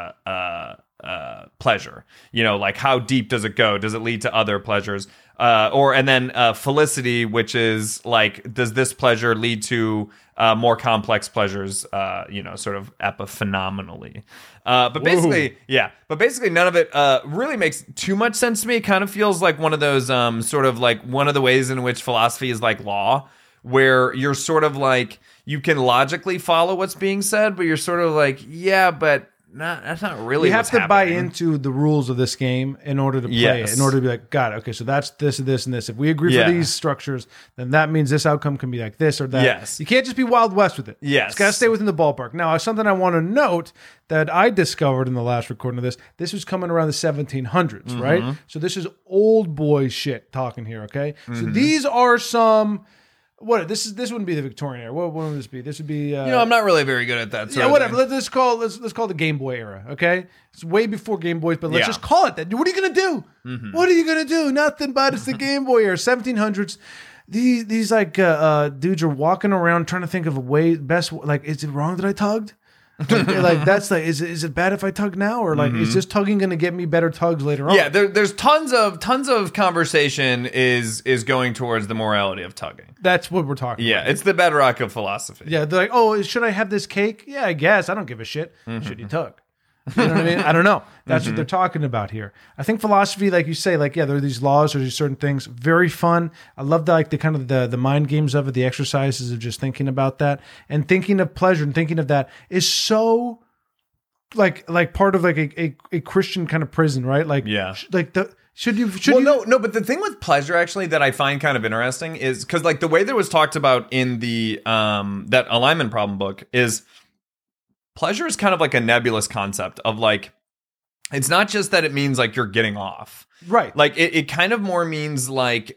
pleasure. Like how deep does it go? Does it lead to other pleasures? And then felicity, which is like, does this pleasure lead to more complex pleasures, sort of epiphenomenally. But basically none of it really makes too much sense to me. It kind of feels like one of those sort of like one of the ways in which philosophy is like law, where you're sort of like, you can logically follow what's being said, but you're sort of like, yeah, but that's not really. You have to buy into the rules of this game in order to play it. In order to be like, God, okay, so that's this, this, and this. If we agree for these structures, then that means this outcome can be like this or that. Yes. You can't just be Wild West with it. Yes. It's got to stay within the ballpark. Now, something I want to note that I discovered in the last recording of this. This was coming around the 1700s, right? So this is old boy shit talking here. Okay, so these are some. This wouldn't be the Victorian era. What would this be? This would be. I'm not really very good at that. Whatever. Let's call it the Game Boy era. Okay, it's way before Game Boys, but let's just call it that. What are you gonna do? What are you gonna do? Nothing. But it's the Game Boy era, 1700s. These like dudes are walking around trying to think of a way best. Like, is it wrong that I tugged? Like that's like, is it bad if I tug now, or like is this tugging going to get me better tugs later on? Yeah, there's tons of conversation is going towards the morality of tugging. That's what we're talking about. Yeah, it's the bedrock of philosophy. Yeah, they're like, oh, should I have this cake? Yeah, I guess. I don't give a shit. Should you tug? You know what I mean? I don't know. That's what they're talking about here. I think philosophy, like you say, like, yeah, there are these laws, there's these certain things. Very fun. I love the kind of the mind games of it, the exercises of just thinking about that and thinking of pleasure and thinking of that is so like part of like a Christian kind of prison, right? Like, like the. No, but the thing with pleasure actually that I find kind of interesting is because like the way that was talked about in the that alignment problem book is pleasure is kind of like a nebulous concept of like, it's not just that it means like you're getting off. Right. Like it kind of more means like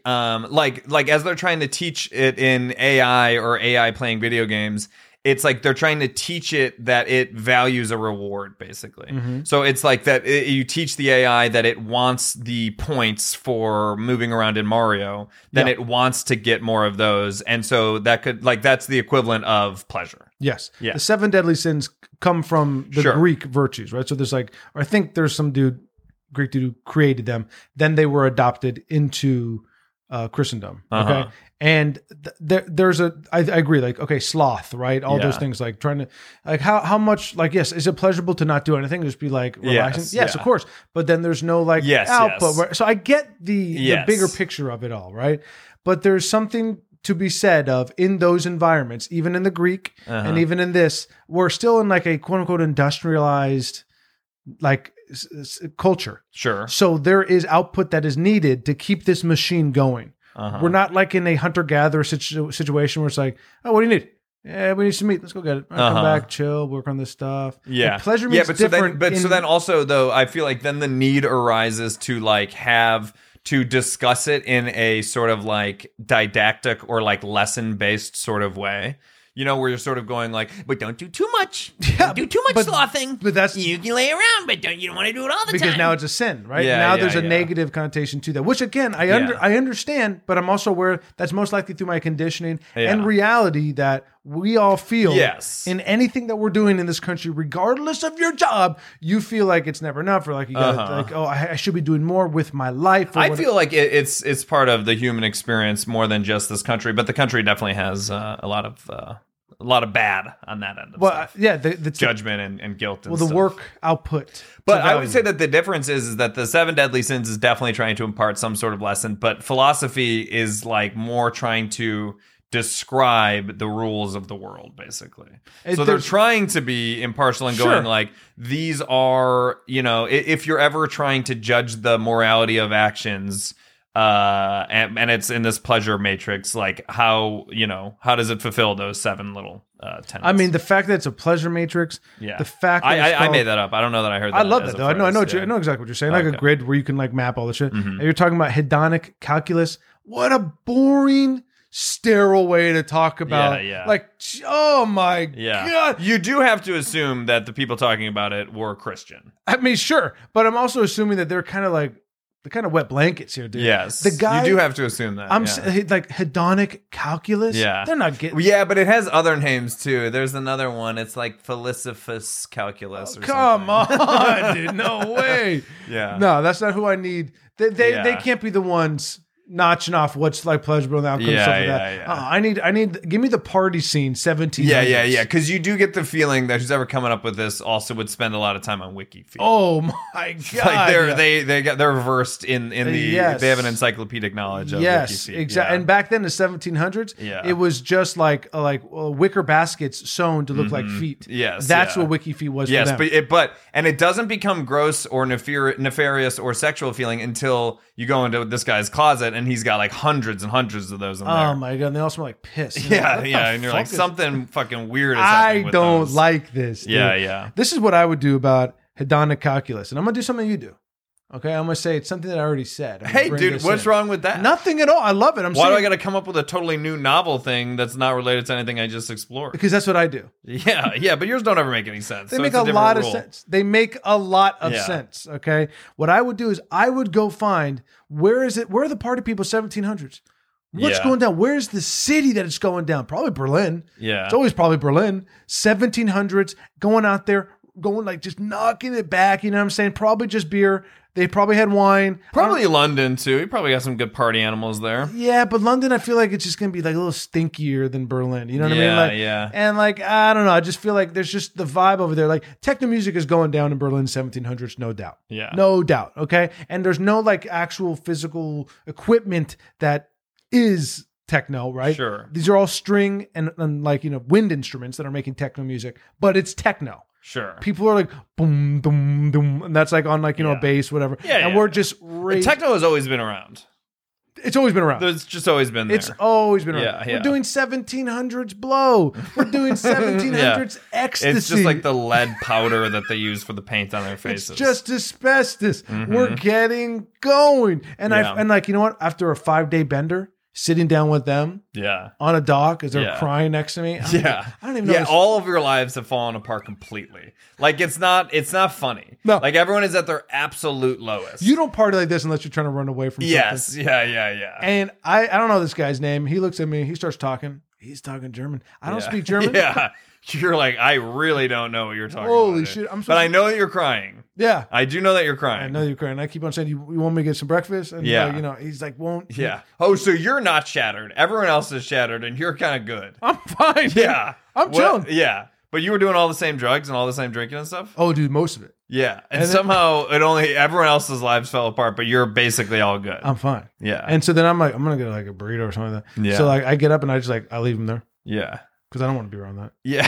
as they're trying to teach it in AI or AI playing video games, it's like they're trying to teach it that it values a reward, basically. So it's like that you teach the AI that it wants the points for moving around in Mario, then it wants to get more of those. And so that could, like, that's the equivalent of pleasure. Yes. Yeah. The 7 deadly sins come from the Greek virtues, right? So there's like, or I think there's some Greek dude who created them. Then they were adopted into Christendom. Okay. And there's I agree, like, okay, sloth, right? All those things, like trying to, like, how much, like, yes, is it pleasurable to not do anything? Just be like relaxing? Yes, of course. But then there's no like output. Yes. So I get the bigger picture of it all, right? But there's something to be said of in those environments, even in the Greek and even in this, we're still in like a quote unquote industrialized like culture. Sure. So there is output that is needed to keep this machine going. We're not like in a hunter-gatherer situation where it's like, oh, what do you need? Yeah, we need some meat. Let's go get it. Come back, chill, work on this stuff. Yeah. Like, pleasure means different. So then also, though, I feel like then the need arises to like have to discuss it in a sort of like didactic or like lesson-based sort of way. You know, where you're sort of going like, but don't do too much. Don't do too much slothing. But that's, you can lay around, but you don't want to do it all the time. Because now it's a sin, right? Now there's a negative connotation to that, which again, I understand, but I'm also aware that's most likely through my conditioning and reality that we all feel in anything that we're doing in this country, regardless of your job, you feel like it's never enough, or like you got like, oh, I should be doing more with my life. I feel like it's part of the human experience more than just this country, but the country definitely has a lot of bad on that end of stuff. Yeah, the judgment and guilt. And the work output. But I would say that the difference is that the 7 deadly sins is definitely trying to impart some sort of lesson, but philosophy is like more trying to describe the rules of the world, basically. So they're trying to be impartial and going like, these are, if you're ever trying to judge the morality of actions, and it's in this pleasure matrix, like how does it fulfill those 7 little tenets? I mean, the fact that it's a pleasure matrix, the fact that I made that up. I don't know that I heard that. I love that though. I know exactly what you're saying. Like a grid where you can like map all the shit. And you're talking about hedonic calculus. What a boring, sterile way to talk about. Like, oh my God. You do have to assume that the people talking about it were Christian. I mean, sure, but I'm also assuming that they're kind of like the kind of wet blankets here, dude. Yes, the guy. You do have to assume that. Like hedonic calculus. Yeah, they're not getting. Yeah, but it has other names too. There's another one. It's like Philosopher's calculus. Come on, dude. No way. No, that's not who I need. They can't be the ones notching off what's like pleasurable and outcome stuff like that. I need. Give me the party scene. 17. Yeah. Because you do get the feeling that who's ever coming up with this also would spend a lot of time on WikiFeed. Oh my God! Like they're versed in the. They have an encyclopedic knowledge of WikiFeed. Exactly. And back then, the 1700s, it was just like wicker baskets sewn to look like feet. Yes, that's what WikiFeed was. Yes, for them. but it doesn't become gross or nefarious or sexual feeling until you go into this guy's closet and he's got like hundreds and hundreds of those in there. Oh my God! And they all smell like piss. And you're like, something fucking weird is happening with don't those. like this. Dude. Yeah. This is what I would do about hedonic calculus, and I'm gonna do something you do. Okay, I'm gonna say it's something that I already said. Hey, dude, what's wrong with that? Nothing at all. I love it. Why do I got to come up with a totally new novel thing that's not related to anything I just explored? Because that's what I do. Yeah, but yours don't ever make any sense. They make a lot of sense. They make a lot of sense. Okay, what I would do is I would go find where are the party people 1700s. What's going down? Where's the city that it's going down? Probably Berlin. Yeah. It's always probably Berlin. 1700s, going out there, going like just knocking it back. You know what I'm saying? Probably just beer. They probably had wine. Probably London, too. You probably got some good party animals there. Yeah, but London, I feel like it's just going to be like a little stinkier than Berlin. You know what I mean? Like, yeah. And like, I don't know. I just feel like there's just the vibe over there. Like, techno music is going down in Berlin 1700s, no doubt. Yeah. No doubt. Okay. And there's no like actual physical equipment that is techno, right? Sure. These are all string and like, wind instruments that are making techno music, but it's techno. Sure. People are like boom, boom, boom, and that's like on like a bass, whatever. And we're just techno has always been around. It's always been around. It's just always been there. It's always been around. Yeah. We're doing 1700s blow. We're doing 1700s ecstasy. It's just like the lead powder that they use for the paint on their faces. It's just asbestos. We're getting going. And and like, you know what? After a 5-day bender, sitting down with them on a dock as they're crying next to me. I don't even know. Yeah, all of your lives have fallen apart completely. Like, it's not funny. No. Like, everyone is at their absolute lowest. You don't party like this unless you're trying to run away from something. Yes, yeah. And I don't know this guy's name. He looks at me. He starts talking. He's talking German. I don't speak German. Yeah. You're like, I really don't know what you're talking about. Holy shit. But I know that you're crying. Yeah. I do know that you're crying. I know you're crying. I keep on saying, you want me to get some breakfast? And he's like, won't. Yeah. Oh, so you're not shattered. Everyone else is shattered and you're kind of good. I'm fine. Yeah. I'm chilling. Yeah. But you were doing all the same drugs and all the same drinking and stuff? Oh, dude, most of it. Yeah. And somehow everyone else's lives fell apart, but you're basically all good. I'm fine. Yeah. And so then I'm like, I'm going to get like a burrito or something like that. Yeah. So like I get up and I leave him there. Yeah. Because I don't want to be around that. Yeah.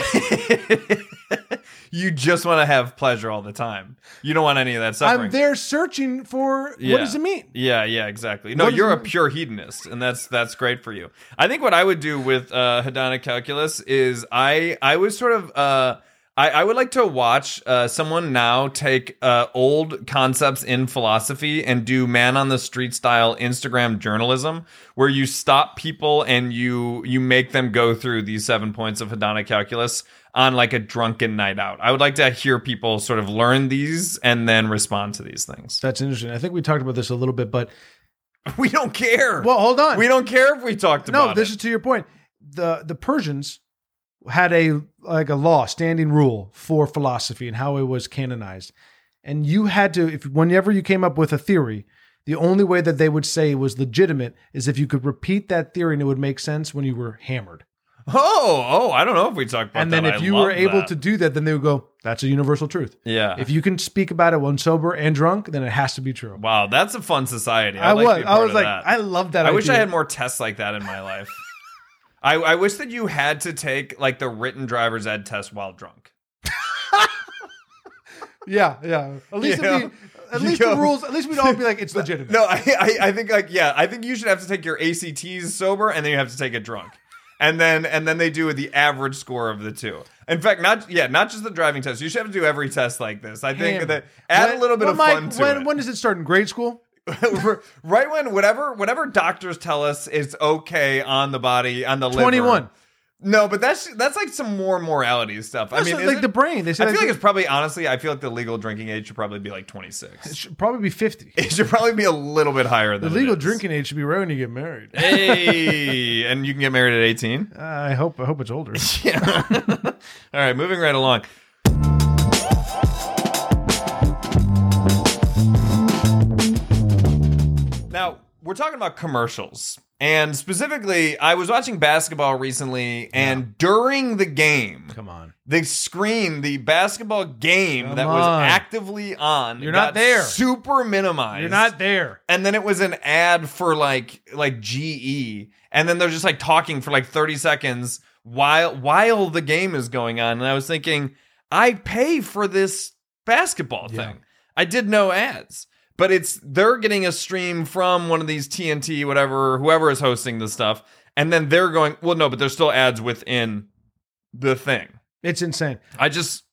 You just want to have pleasure all the time. You don't want any of that suffering. I'm there searching for what does it mean? Yeah, exactly. No, you're a pure hedonist, and that's great for you. I think what I would do with hedonic calculus is I was sort of I would like to watch someone now take old concepts in philosophy and do man on the street style Instagram journalism, where you stop people and you make them go through these 7 points of hedonic calculus on like a drunken night out. I would like to hear people sort of learn these and then respond to these things. That's interesting. I think we talked about this a little bit, but we don't care. Well, hold on. We don't care if we talked about it. No, this is to your point. The Persians had a law, standing rule for philosophy and how it was canonized. And you had to, whenever you came up with a theory, the only way that they would say it was legitimate is if you could repeat that theory and it would make sense when you were hammered. Oh, I don't know if we talked about that. And then if you were able to do that, then they would go, that's a universal truth. Yeah. If you can speak about it when sober and drunk, then it has to be true. Wow, that's a fun society. I was like, I love that I idea. wish I had more tests like that in my life. I wish that you had to take like the written driver's ed test while drunk. Yeah. At least the rules. At least we'd all be like, it's legitimate. No, I think I think you should have to take your ACTs sober, and then you have to take it drunk, and then they do the average score of the two. In fact, not just the driving test. You should have to do every test like this. I think that add a little bit of fun to it. When does it start in grade school? Right when whatever doctors tell us is okay on the body, on the liver. 21. No, but that's like some more morality stuff. I mean, like the brain. They say I feel like it's probably, honestly, I feel like the legal drinking age should probably be like 26. It should probably be 50. It should probably be a little bit higher than the legal drinking age should be right when you get married. Hey, and you can get married at 18? I hope it's older. Yeah. All right, moving right along. Now, we're talking about commercials. And specifically, I was watching basketball recently, and during the game, the basketball game that was actively on, you're not there, super minimized. You're not there. And then it was an ad for like GE, and then they're just like talking for like 30 seconds while the game is going on. And I was thinking, I pay for this basketball thing. I did no ads. But they're getting a stream from one of these TNT, whoever is hosting this stuff. And then they're going, well, no, but there's still ads within the thing. It's insane. I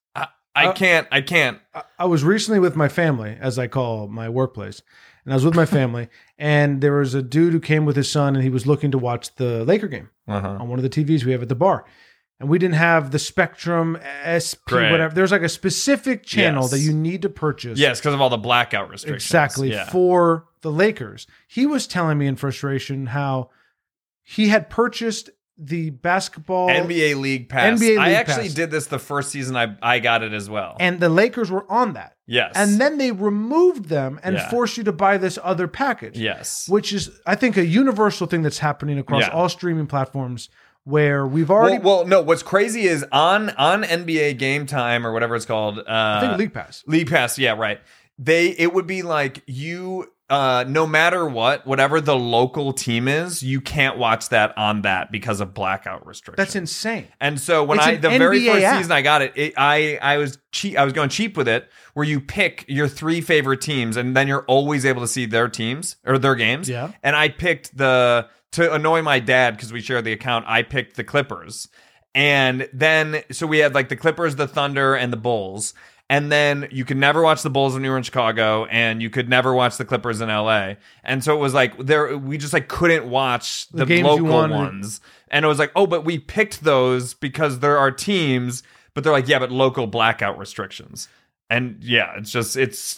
can't. I was recently with my family, as I call my workplace. And I was with my family, and there was a dude who came with his son, and he was looking to watch the Laker game on one of the TVs we have at the bar. And we didn't have the Spectrum SP, whatever. There's like a specific channel that you need to purchase. Yes, because of all the blackout restrictions. Exactly, for the Lakers. He was telling me in frustration how he had purchased the basketball NBA League Pass. I actually did this the first season. I got it as well. And the Lakers were on that. Yes. And then they removed them and forced you to buy this other package. Yes. Which is, I think, a universal thing that's happening across all streaming platforms. Where we've already no. What's crazy is on NBA Game Time or whatever it's called. I think League Pass. Yeah, right. It would be like you. No matter whatever the local team is, you can't watch that on that because of blackout restrictions. That's insane. And so when the very first season I got it, I was cheap. I was going cheap with it, where you pick your 3 favorite teams, and then you're always able to see their teams or their games. Yeah. And I picked to annoy my dad, because we share the account, I picked the Clippers. And then, so we had like the Clippers, the Thunder, and the Bulls. And then you could never watch the Bulls when you were in Chicago, and you could never watch the Clippers in LA. And so it was like, we just like couldn't watch the local ones. And it was like, oh, but we picked those because there are teams, but they're like, yeah, but local blackout restrictions. And yeah, it just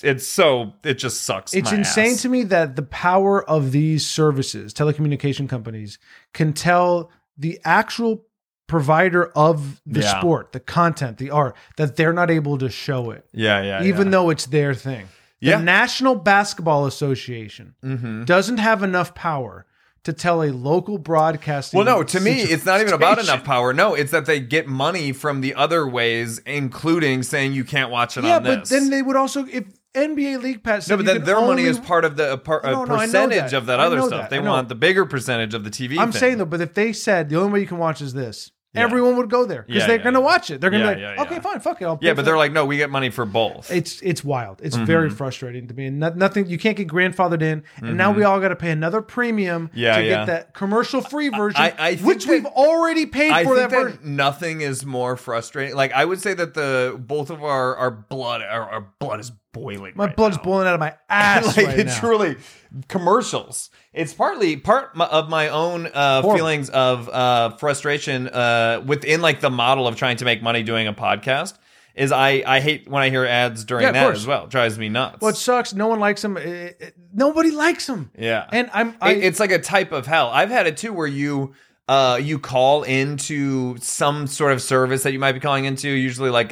sucks. It's insane to me that the power of these services, telecommunication companies, can tell the actual provider of the sport, the content, the art, that they're not able to show it. Even though it's their thing. The National Basketball Association doesn't have enough power to tell a local broadcasting. Well, no, to me, it's not even about enough power. No, it's that they get money from the other ways, including saying you can't watch it on this. Yeah, but then they would also, if NBA League Pass. No, but then their money is part of the percentage of that other stuff. They want the bigger percentage of the TV. I'm saying though, but if they said the only way you can watch is this, everyone would go there because they're going to watch it. They're going to be like, okay, fine, fuck it. I'll but they're like, no, we get money for both. It's wild. It's very frustrating to me. And nothing, you can't get grandfathered in. And now we all got to pay another premium to get that commercial-free version, which we've already paid for that version. Nothing is more frustrating. Like, I would say that both of our blood is boiling. My blood's boiling out of my ass like, it's truly commercials. It's part of my own feelings of frustration within like the model of trying to make money doing a podcast. Is I hate when I hear ads during that as well. It drives me nuts. Well, it sucks. No one likes them. Nobody likes them. Yeah, and it's like a type of hell. I've had it too, where you call into some sort of service that you might be calling into, usually like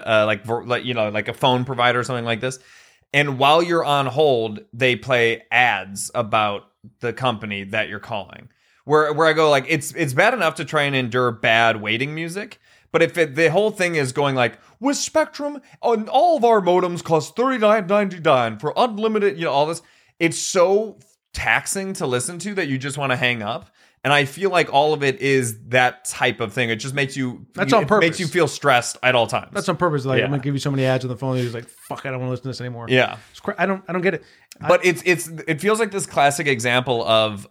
a phone provider or something like this. And while you're on hold, they play ads about the company that you're calling. Where I go like, it's bad enough to try and endure bad waiting music, but if the whole thing is going like, with Spectrum, all of our modems cost $39.99 for unlimited, all this, it's so taxing to listen to that you just want to hang up. And I feel like all of it is that type of thing. It just makes you... That's on purpose. Makes you feel stressed at all times. That's on purpose. Like, I'm going to give you so many ads on the phone. You're just like, fuck, I don't want to listen to this anymore. Yeah. I don't get it. But it feels like this classic example of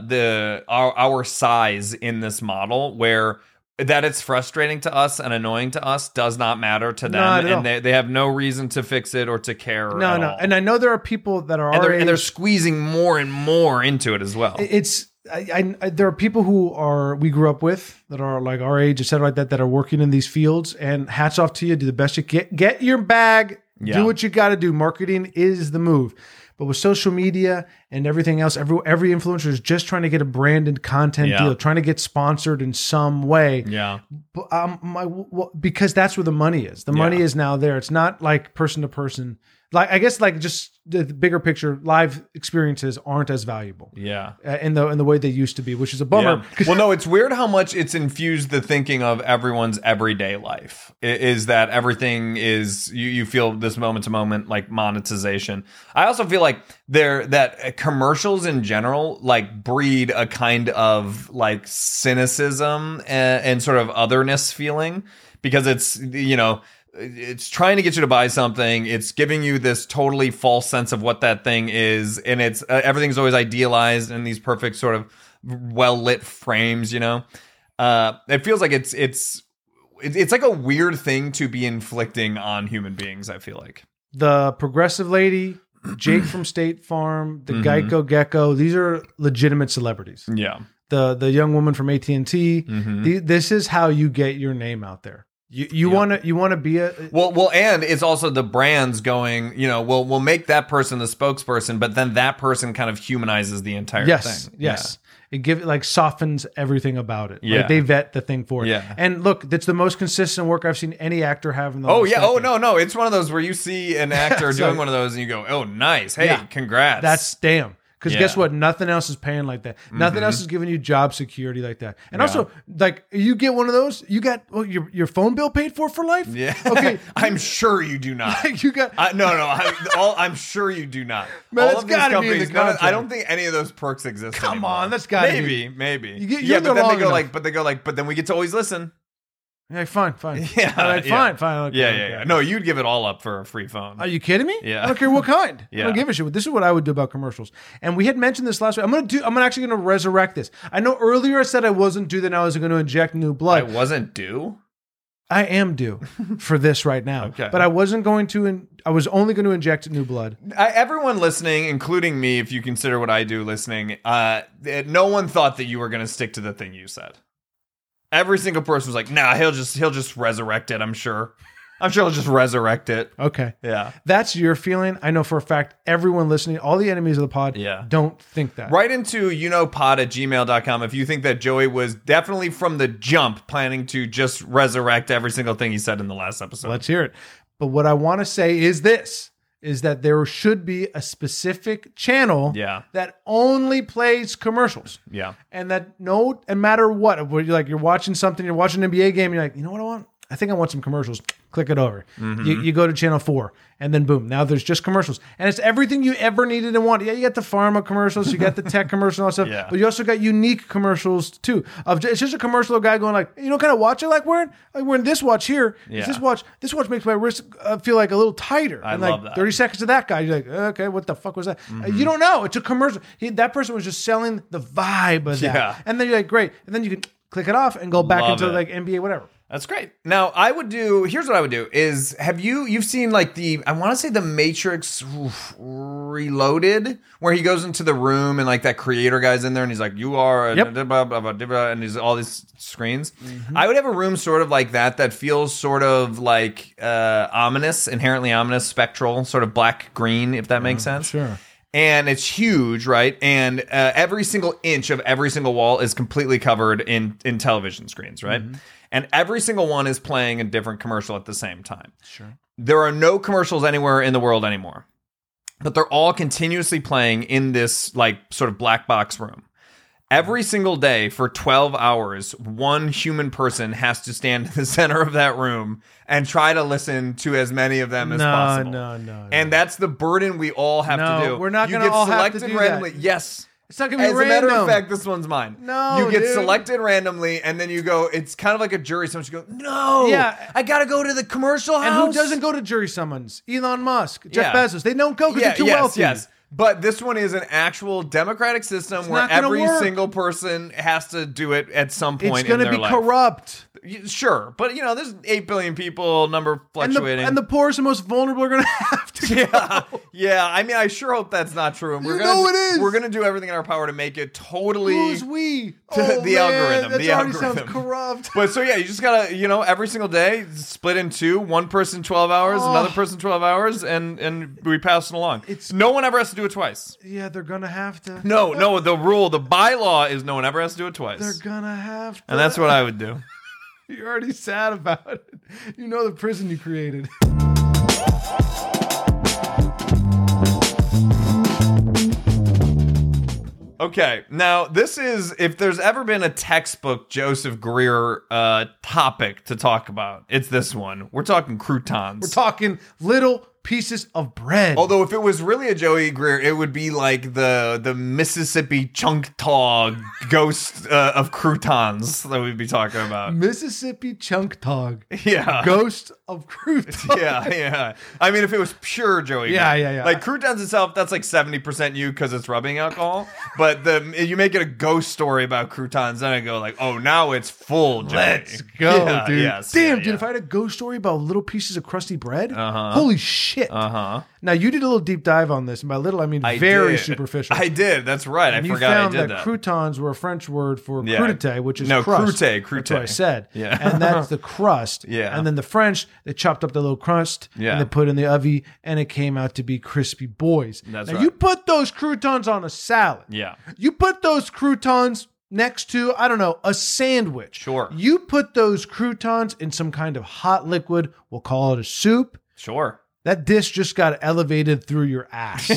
our size in this model, where that it's frustrating to us and annoying to us does not matter to them, and they have no reason to fix it or to care. No. And I know there are people that are and they're squeezing more and more into it as well. There are people we grew up with that are like our age, et cetera, like that are working in these fields, and hats off to you. Do the best you can. Get your bag. Do what you got to do. Marketing is the move. But with social media and everything else, every influencer is just trying to get a branded content deal, trying to get sponsored in some way. Yeah. Because that's where the money is. The money is now there. It's not like person to person. Like, I guess, like, just the bigger picture, live experiences aren't as valuable. Yeah. In the way they used to be, which is a bummer. Yeah. Well, no, it's weird how much it's infused the thinking of everyone's everyday life. Is that everything is, you feel this moment to moment, like, monetization. I also feel like that commercials in general, like, breed a kind of, like, cynicism and sort of otherness feeling, because it's, it's trying to get you to buy something. It's giving you this totally false sense of what that thing is, and it's everything's always idealized in these perfect sort of well lit frames. It feels like it's like a weird thing to be inflicting on human beings. I feel like the progressive lady, Jake from State Farm, the Geico Gecko. These are legitimate celebrities. Yeah. The young woman from AT&T. This is how you get your name out there. You want to be a well, and it's also the brands going, we'll make that person the spokesperson, but then that person kind of humanizes the entire thing. Yes. It softens everything about it. Yeah. Like, they vet the thing for it. Yeah. And look, that's the most consistent work I've seen any actor have in the last decade. Oh, no. It's one of those where you see an actor doing one of those and you go, oh, nice. Hey, congrats. That's damn. Because guess what? Nothing else is paying like that. Nothing else is giving you job security like that. And also, like, you get one of those, you got your phone bill paid for life? Yeah. Okay. I'm sure you do not. You got I'm sure you do not. Man, that's got to be in the contract. I don't think any of those perks exist Come anymore. on, that's got to be. Maybe. But then they go like, but then we get to always listen. Yeah, fine. Yeah, fine. Okay. No, you'd give it all up for a free phone. Are you kidding me? Yeah. I don't care what kind. Yeah. I don't give a shit. This is what I would do about commercials. And we had mentioned this last week. I'm actually going to resurrect this. I know earlier I said I wasn't due, that I was going to inject new blood. I wasn't due? I am due for this right now. Okay. But I wasn't going to. I was only going to inject new blood. Everyone listening, including me, if you consider what I do listening, no one thought that you were going to stick to the thing you said. Every single person was like, nah, he'll just resurrect it, I'm sure. He'll just resurrect it. Okay. Yeah. That's your feeling. I know for a fact everyone listening, all the enemies of the pod, don't think that. Write into pod@gmail.com if you think that Joey was definitely from the jump planning to just resurrect every single thing he said in the last episode. Let's hear it. But what I want to say is this, is that there should be a specific channel that only plays commercials. Yeah. And that no matter what, you're watching something, you're watching an NBA game, you're like, you know what I want? I think I want some commercials. Click it over. You go to channel 4, and then boom, now there's just commercials. And it's everything you ever needed and wanted. Yeah, you got the pharma commercials, you got the tech commercial and all that stuff, but you also got unique commercials too. It's just a commercial of a guy going like, kind of watch I like wearing? I like wearing this watch here. Yeah. This watch makes my wrist feel like a little tighter. I and love like that. 30 seconds of that guy, you're like, okay, what the fuck was that? You don't know. It's a commercial. That person was just selling the vibe of that. Yeah. And then you're like, great. And then you can click it off and go back into like NBA, whatever. That's great. Now, here's what I would do is, you've seen like I want to say the Matrix Reloaded, where he goes into the room and like that creator guy's in there and he's like, you are, and there's all these screens. I would have a room sort of like that feels sort of like ominous, inherently ominous, spectral, sort of black-green, if that makes sense. Sure. And it's huge, right? And every single inch of every single wall is completely covered in television screens, right? And every single one is playing a different commercial at the same time. Sure. There are no commercials anywhere in the world anymore, but they're all continuously playing in this like sort of black box room. Every single day for 12 hours, one human person has to stand in the center of that room and try to listen to as many of them as possible. No. And that's the burden we all have to do. We're not going to all have to do randomly. that. Yes. It's not going to be As random. a matter of fact, this one's mine. No, you get dude. selected randomly, and then you go. It's kind of like a jury summons. You go, no, Yeah. I gotta go to the commercial house. And who doesn't go to jury summons? Elon Musk, Jeff Yeah. Bezos. They don't go because they're too wealthy. Yes. But this one is an actual democratic system where not gonna every work. single person has to do it at some point It's going in to their be life. corrupt. Sure, but there's 8 billion people, number fluctuating. And the poorest and most vulnerable are going to have to go. Yeah. I mean, I sure hope that's not true. And You know it is. We're gonna do everything in our power to make it totally. Who's we? The algorithm. That The already algorithm. sounds corrupt. But so yeah, you just gotta, every single day split in two. One person 12 hours, another person 12 hours, and we pass it along. No one ever has to do it twice. Yeah, they're going to have to. No. The rule, the bylaw is no one ever has to do it twice. They're going to have to. And that's what I would do. You're already sad about it. You know the prison you created. Okay, now this is, if there's ever been a textbook Joseph Greer topic to talk about, it's this one. We're talking croutons. We're talking little pieces of bread. Although if it was really a Joey Greer, it would be like the Mississippi Choctaw ghost of croutons that we'd be talking about. Mississippi Choctaw. Yeah. Ghost of croutons. Yeah. I mean, if it was pure Joey Greer. Yeah. Like croutons itself, that's like 70% you because it's rubbing alcohol. But you make it a ghost story about croutons, then I go like, oh, now it's full Joey. Let's go, dude. Yes, Damn, dude, if I had a ghost story about little pieces of crusty bread, Uh-huh. holy shit. Now, you did a little deep dive on this, and by little, I mean very did. superficial. I did. That's right. And I you forgot I found did that that. croutons were a French word for Yeah. crudité, which is No, crust. croûte. That's what I said. Yeah. And that's the crust. Yeah. And then the French, they chopped up the little crust, Yeah. and they put it in the oven, and it came out to be crispy boys. That's now, right. you put those croutons on a salad. Yeah. You put those croutons next to, I don't know, a sandwich. Sure. You put those croutons in some kind of hot liquid. We'll call it a soup. Sure. That dish just got elevated through your ass.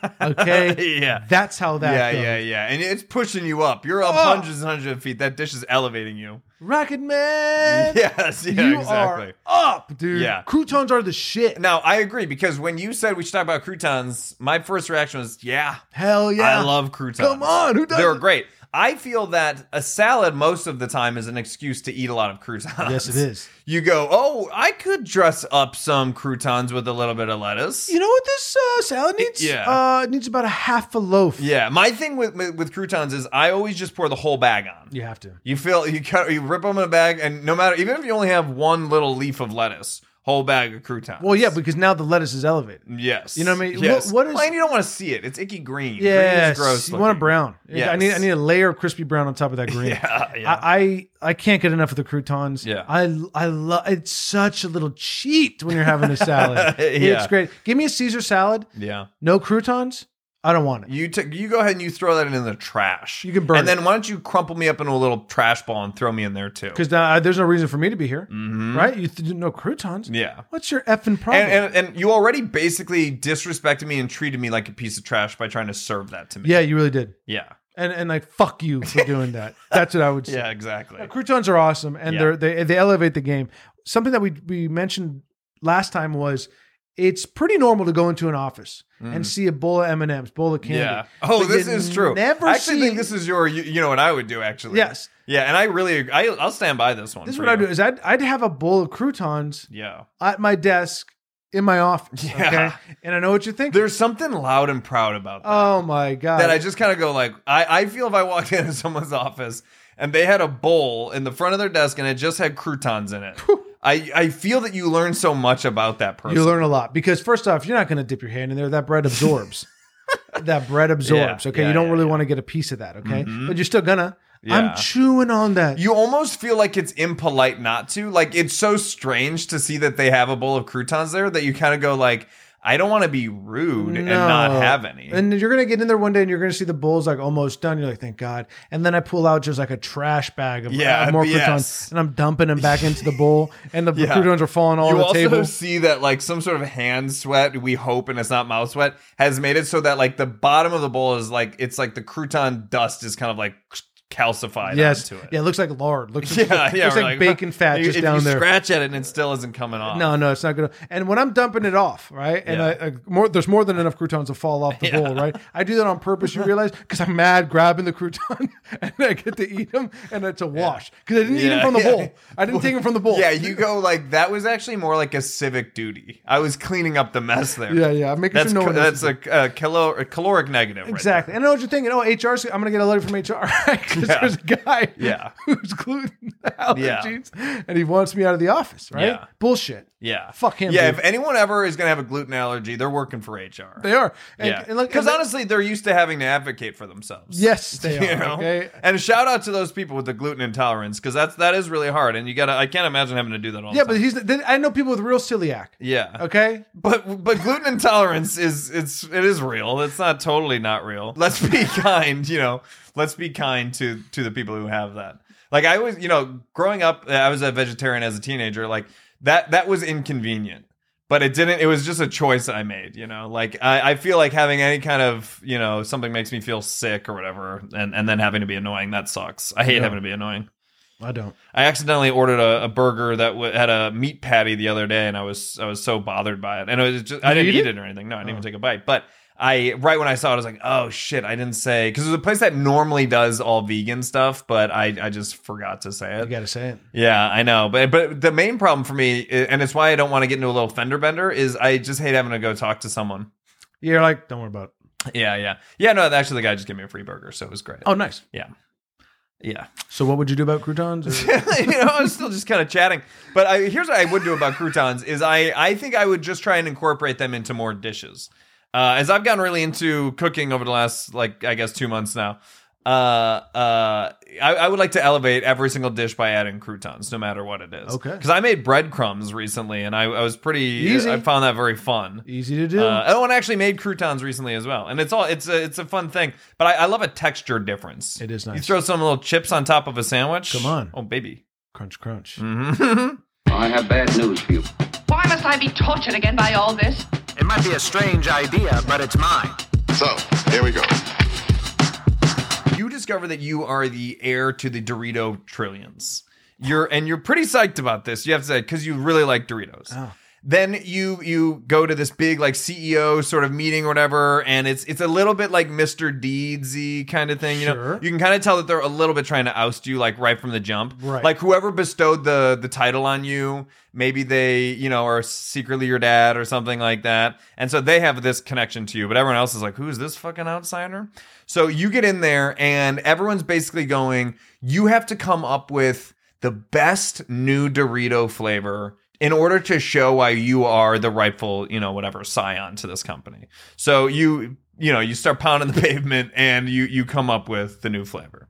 Okay? Yeah. That's how that goes. Yeah. And it's pushing you up. You're up hundreds and hundreds of feet. That dish is elevating you. Rocket Man. Yes, yeah, you exactly. are up, dude. Yeah. Croutons are the shit. Now, I agree, because when you said we should talk about croutons, my first reaction was, yeah. Hell yeah. I love croutons. Come on, who doesn't? They're great. I feel that a salad most of the time is an excuse to eat a lot of croutons. Yes, it is. You go, oh, I could dress up some croutons with a little bit of lettuce. You know what this salad needs? Yeah. It needs about a half a loaf. Yeah, my thing with croutons is I always just pour the whole bag on. You have to. You rip them in a bag, and no matter, even if you only have one little leaf of lettuce, whole bag of croutons. Well, yeah, because now the lettuce is elevated. Yes. You know what I mean? Yes. What is? Well, and you don't want to see it. It's icky green. Yes, Green is gross you want a looking. brown. Yes. I need a layer of crispy brown on top of that green. Yeah. I can't get enough of the croutons. Yeah. I love. It's such a little cheat when you're having a salad. Yeah. It's great. Give me a Caesar salad. Yeah. No croutons. I don't want it. You go ahead and you throw that in the trash. You can burn And it. then why don't you crumple me up into a little trash ball and throw me in there too? Because there's no reason for me to be here, right? No croutons. Yeah. What's your effing problem? And you already basically disrespected me and treated me like a piece of trash by trying to serve that to me. Yeah, you really did. Yeah. And like, fuck you for doing that. That's what I would say. Yeah, exactly. Croutons are awesome, and Yeah. they elevate the game. Something that we mentioned last time was it's pretty normal to go into an office and see a bowl of M&Ms, bowl of candy. Yeah. Oh, But this you is true. Never I actually see, think this is you know what I would do, actually. Yes. Yeah, and I'll stand by this one. This is for what I you. do is I'd have a bowl of croutons Yeah. at my desk in my office. Yeah. Okay, and I know what you're thinking. There's something loud and proud about that. Oh my god! That I just kind of go like, I feel if I walked into someone's office and they had a bowl in the front of their desk and it just had croutons in it, I feel that you learn so much about that person. You learn a lot because first off, you're not going to dip your hand in there. That bread absorbs. That bread absorbs. Yeah, Okay, yeah, you don't yeah, really yeah. want to get a piece of that. Okay, but you're still gonna. Yeah. I'm chewing on that. You almost feel like it's impolite not to. Like, it's so strange to see that they have a bowl of croutons there that you kind of go like, I don't want to be rude and not have any. And you're gonna get in there one day and you're gonna see the bowl's like almost done. You're like, thank God. And then I pull out just like a trash bag of more yes. croutons, and I'm dumping them back into the bowl, and the Yeah. croutons are falling all You over the also table. see that like some sort of hand sweat, we hope, and it's not mouth sweat, has made it so that like the bottom of the bowl is like, it's like the crouton dust is kind of like calcified Yes. onto it. Yeah, it looks like lard. Looks Looks like bacon fat just down there. If you scratch at it and it still isn't coming off. No, it's not good. And when I'm dumping it off, right? And there's more than enough croutons to fall off the bowl, right? I do that on purpose, you realize, because I'm mad grabbing the crouton and I get to eat them and it's a wash. Because I didn't eat them from the bowl. I didn't take them from the bowl. Yeah, you go like, that was actually more like a civic duty. I was cleaning up the mess there. Yeah. I'm making sure no one That's a caloric negative. Exactly. Right, and I know what you're thinking. Oh, HR, I'm going to get a letter from HR, right? Because there's a guy who's gluten allergies and he wants me out of the office, right? Yeah. Bullshit. Yeah. Fuck him. Yeah, dude. if anyone ever is going to have a gluten allergy, they're working for HR. They are. Because honestly, they're used to having to advocate for themselves. Yes, they are. You know? Okay. And a shout out to those people with the gluten intolerance, because that is really hard, and I can't imagine having to do that all the time. Yeah, but I know people with real celiac. Yeah. Okay. But gluten intolerance it is real. It's not totally not real. Let's be kind, Let's be kind to the people who have that. Like I was, growing up, I was a vegetarian as a teenager. Like that was inconvenient. But it was just a choice I made, Like, I feel like having any kind of, something makes me feel sick or whatever, and then having to be annoying, that sucks. I hate having to be annoying. I don't. I accidentally ordered a burger that had a meat patty the other day, and I was so bothered by it. And it was just, I didn't eat it or anything. No, I didn't even take a bite. But right when I saw it, I was like, oh shit, I didn't say, because there's a place that normally does all vegan stuff, but I just forgot to say it. You gotta say it. Yeah, I know. But the main problem for me, and it's why I don't want to get into a little fender bender, is I just hate having to go talk to someone. You're like, don't worry about it. Yeah, no, actually the guy just gave me a free burger, so it was great. Oh, nice. Yeah. So what would you do about croutons? I was still just kind of chatting. But here's what I would do about croutons is I think I would just try and incorporate them into more dishes. As I've gotten really into cooking over the last, 2 months now, I would like to elevate every single dish by adding croutons, no matter what it is. Okay. Because I made breadcrumbs recently, and I was pretty easy. I found that very fun. Easy to do. And actually made croutons recently as well, and it's a fun thing. But I love a texture difference. It is nice. You throw some little chips on top of a sandwich. Come on, oh baby, crunch, crunch. Mm-hmm. I have bad news for you. Why must I be tortured again by all this? It might be a strange idea, but it's mine. So, here we go. You discover that you are the heir to the Dorito trillions. You're pretty psyched about this. You have to say, because you really like Doritos. Oh. Then you go to this big CEO sort of meeting or whatever, and it's a little bit like Mr. Deeds-y kind of thing. Sure. You can kind of tell that they're a little bit trying to oust you right from the jump. Right. Like whoever bestowed the title on you, maybe they are secretly your dad or something like that, and so they have this connection to you. But everyone else is like, who's this fucking outsider? So you get in there, and everyone's basically going, you have to come up with the best new Dorito flavor in order to show why you are the rightful, whatever, scion to this company. So you start pounding the pavement and you come up with the new flavor.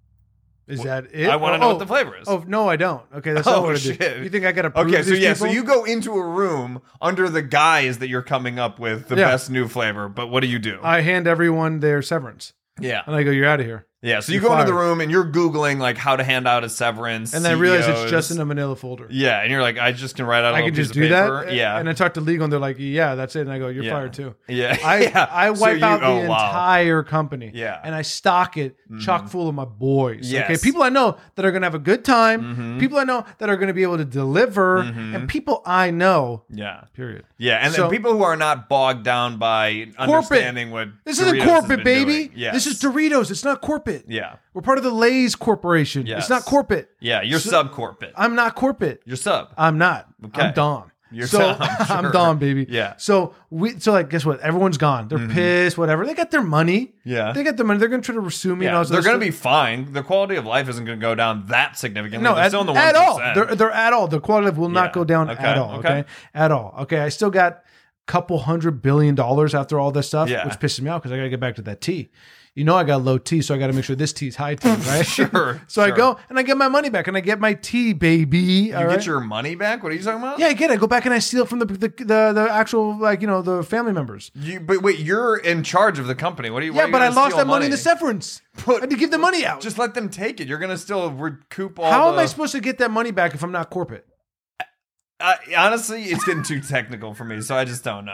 Is that it? I want to know what the flavor is. Oh, no, I don't. Okay, that's not what I do. Shit. You think I got to prove so these people? so you go into a room under the guise that you're coming up with the best new flavor, but what do? I hand everyone their severance. Yeah. And I go, you're out of here. Yeah, so you You're go into fired. the room and you're Googling how to hand out a severance. And then I realize it's CEOs. just in a manila folder. Yeah, and you're like, I just can write out a I little can piece just of do paper. that. Yeah. And I talk to legal and they're like, yeah, that's it. And I go, you're fired too. Yeah. I wipe out the wow. entire company. Yeah. And I stock it chock full of my boys. Yes. Okay. People I know that are going to have a good time. People I know that are going to be able to deliver. And people I know. Yeah. Period. Yeah, and So- then people who are not bogged down by understanding what This Doritos isn't has corporate, been baby. doing. Yes. This is Doritos. It's not corporate. Yeah. We're part of the Lay's Corporation. Yes. It's not corporate. Yeah, you're sub-corporate. I'm not corporate. You're sub. I'm not. Okay. I'm Dom. You're so Dom, I'm sure. Dom, baby. Yeah. So guess what? Everyone's gone. They're pissed. Whatever. They got their money. Yeah. They got their money. They're gonna try to sue me. And Yeah, all they're this going to other be fine. The quality of life isn't going to go down that significantly. No, They're still in the 1%. at all. They're at all. The quality of life will not Yeah. go down Okay, at all. okay. Okay. At all. Okay. I still got a couple $100 billion after all this stuff, Yeah. which pisses me off because I got to get back to that tea. I got low T, so I got to make sure this tea's high T, right? Sure. So I go and I get my money back and I get my tea, baby. You all right? get your money back? What are you talking about? Yeah, I get it. I go back and I steal it from the actual the family members. But wait, you're in charge of the company. What are you? Yeah, why are you but I gonna lost steal that money in the severance. I had to give the money out. Just let them take it. You're going to still recoup all. How am I supposed to get that money back if I'm not corporate? Honestly, it's getting too technical for me, so I just don't know.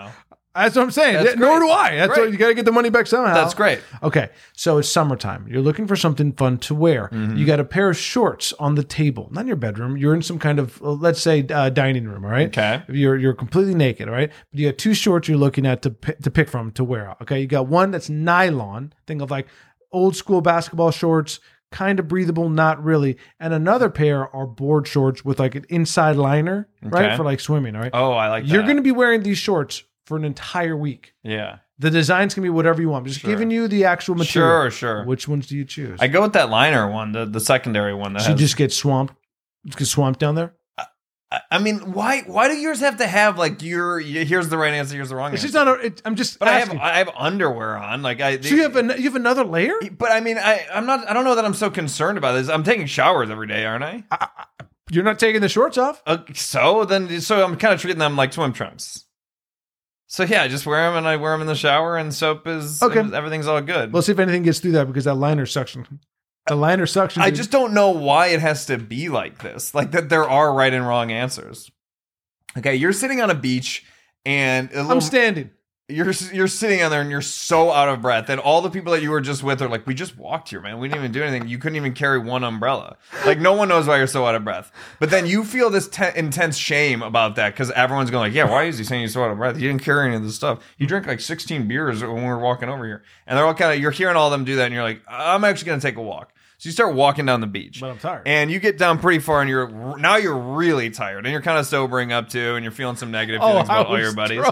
That's what I'm saying. That's Nor great. do I. That's Great. what, you got to get the money back somehow. That's great. Okay, so it's summertime. You're looking for something fun to wear. You got a pair of shorts on the table, not in your bedroom. You're in some kind of, let's say, dining room. All right. Okay. You're completely naked. All right. But you got 2 shorts you're looking at to pick from to wear out. Okay. You got one that's nylon. Think of like old school basketball shorts. Kind of breathable, not really. And another pair are board shorts with like an inside liner, right? Okay. For like swimming, all right? Oh, I like that. You're going to be wearing these shorts for an entire week. Yeah. The designs can be whatever you want. I'm just giving you the actual material. Sure. Which ones do you choose? I go with that liner one, the secondary one. That So you has, just get swamped? Just get swamped down there? I mean, why do yours have to have like here's the right answer, here's the wrong It's answer? just not. I'm just. But asking. I have underwear on, like So you have another layer? But I mean, I don't know that I'm so concerned about this. I'm taking showers every day, aren't I? You're not taking the shorts off? So I'm kind of treating them like swim trunks. So yeah, I just wear them and I wear them in the shower, and soap is Okay. Everything's all good. We'll see if anything gets through that because that liner suction. The liner suction. I just don't know why it has to be like this. Like that there are right and wrong answers. Okay, you're sitting on a beach and I'm standing. You're sitting on there and you're so out of breath. And all the people that you were just with are like, we just walked here, man. We didn't even do anything. You couldn't even carry one umbrella. Like no one knows why you're so out of breath. But then you feel this intense shame about that because everyone's going like, yeah, why is he saying you're so out of breath? You didn't carry any of this stuff. You drank like 16 beers when we were walking over here. And they're all kind of, you're hearing all of them do that and you're like, I'm actually going to take a walk. So you start walking down the beach. But I'm tired. And you get down pretty far and you're really tired. And you're kind of sobering up too. And you're feeling some negative feelings about all your buddies.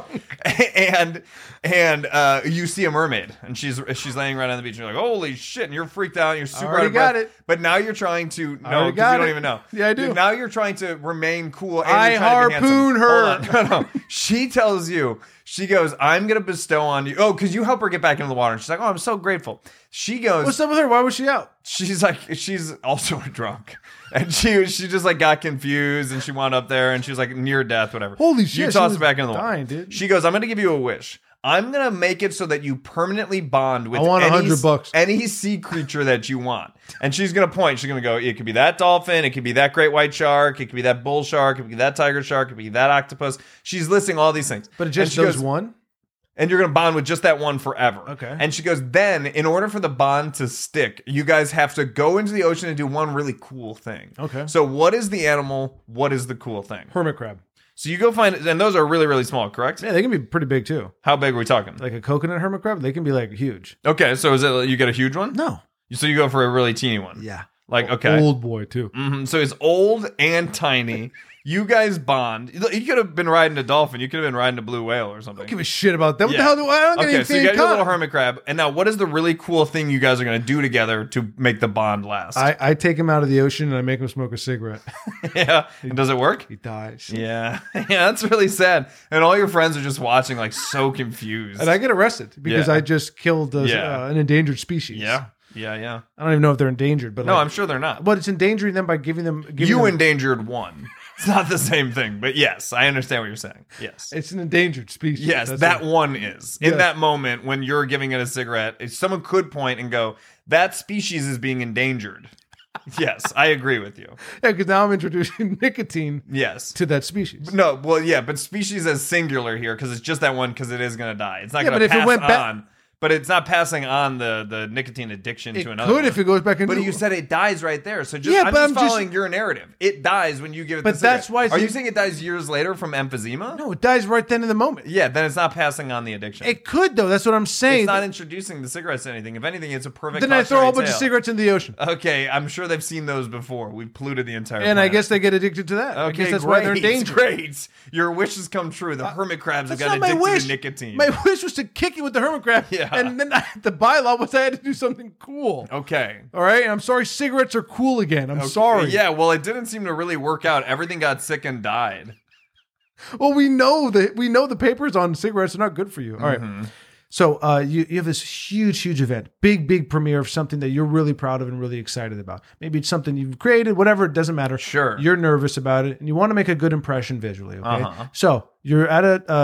And you see a mermaid. And she's laying right on the beach. And you're like, holy shit. And you're freaked out. And you're super out of breath. Got it. But now you're trying to, no, already because got you don't it. even know. Yeah, I do. Now you're trying to remain cool. And I you're trying to be harpoon handsome. her. Hold on. No. She tells you, she goes, I'm going to bestow on you. Oh, because you help her get back into the water. And she's like, oh, I'm so grateful. She goes, What's up with her? Why was she out? she's like, she's also a drunk. And she just like got confused and she wound up there and she was like near death, whatever. Holy shit, You she toss was her back into the water. dying, dude. She goes, I'm going to give you a wish. I'm going to make it so that you permanently bond with I want $100. any sea creature that you want. And she's going to point. She's going to go, it could be that dolphin. It could be that great white shark. It could be that bull shark. It could be that tiger shark. It could be that octopus. She's listing all these things. But it just And she does goes, one? and you're going to bond with just that one forever. Okay. And she goes, then, in order for the bond to stick, you guys have to go into the ocean and do one really cool thing. Okay. So what is the animal? What is the cool thing? Hermit crab. So you go find it, and those are really, really small, correct? Yeah, they can be pretty big too. How big are we talking? Like a coconut hermit crab, they can be like huge. Okay, so is it you get a huge one? No. So you go for a really teeny one? Yeah. Like, okay. Old boy too. So it's old and tiny. You guys bond. You could have been riding a dolphin. You could have been riding a blue whale or something. Don't give a shit about that. What Yeah. the hell do I don't get Okay, so anything you got in your little common. hermit crab. And now, what is the really cool thing you guys are going to do together to make the bond last? I take him out of the ocean and I make him smoke a cigarette. Yeah. And does it work? He dies. Yeah. Yeah, that's really sad. And all your friends are just watching, like, so confused. And I get arrested because Yeah. I just killed Yeah. an endangered species. Yeah. Yeah. I don't even know if they're endangered, but No, like, I'm sure they're not. but it's endangering them by giving them. You endangered one. It's not the same thing, but yes, I understand what you're saying. Yes. It's an endangered species. Yes, That's that it. one is. In Yeah. that moment when you're giving it a cigarette, if someone could point and go, that species is being endangered. Yes, I agree with you. Yeah, because now I'm introducing nicotine Yes. to that species. No, well, yeah, but species as singular here because it's just that one because it is going to die. It's not Yeah, going but to if it pass went back- on. But it's not passing on the nicotine addiction It to another could one. if it goes back into. But you said it dies right there. So just, Yeah, I'm but just I'm just- following your narrative. It dies when you give it But the cigarette. that's why it's- Are you saying it dies years later from emphysema? no, it dies right then in the moment. Yeah, then it's not passing on the addiction. It could though. That's what I'm saying. It's not introducing the cigarettes to anything. If anything, it's a perfect Then I throw a whole bunch of tale. cigarettes into the ocean, Okay, I'm sure they've seen those before. We've polluted the entire and I planet. guess they get addicted to that. I Okay, guess that's great. why they're endangered. Great. Your wishes come true. The hermit crabs have That's got not my addicted wish. to nicotine. My wish was to kick you with the hermit crab. Yeah. And then the bylaw was I had to do something cool. Okay. All right. And I'm sorry. Cigarettes are cool again. I'm sorry. Yeah, well, it didn't seem to really work out. Everything got sick and died. Well, we know the papers on cigarettes are not good for you. All right. Mm-hmm. So you have this huge event, big premiere of something that you're really proud of and really excited about. Maybe it's something you've created, whatever, it doesn't matter. Sure. You're nervous about it and you want to make a good impression visually. Okay. Uh-huh. So you're at a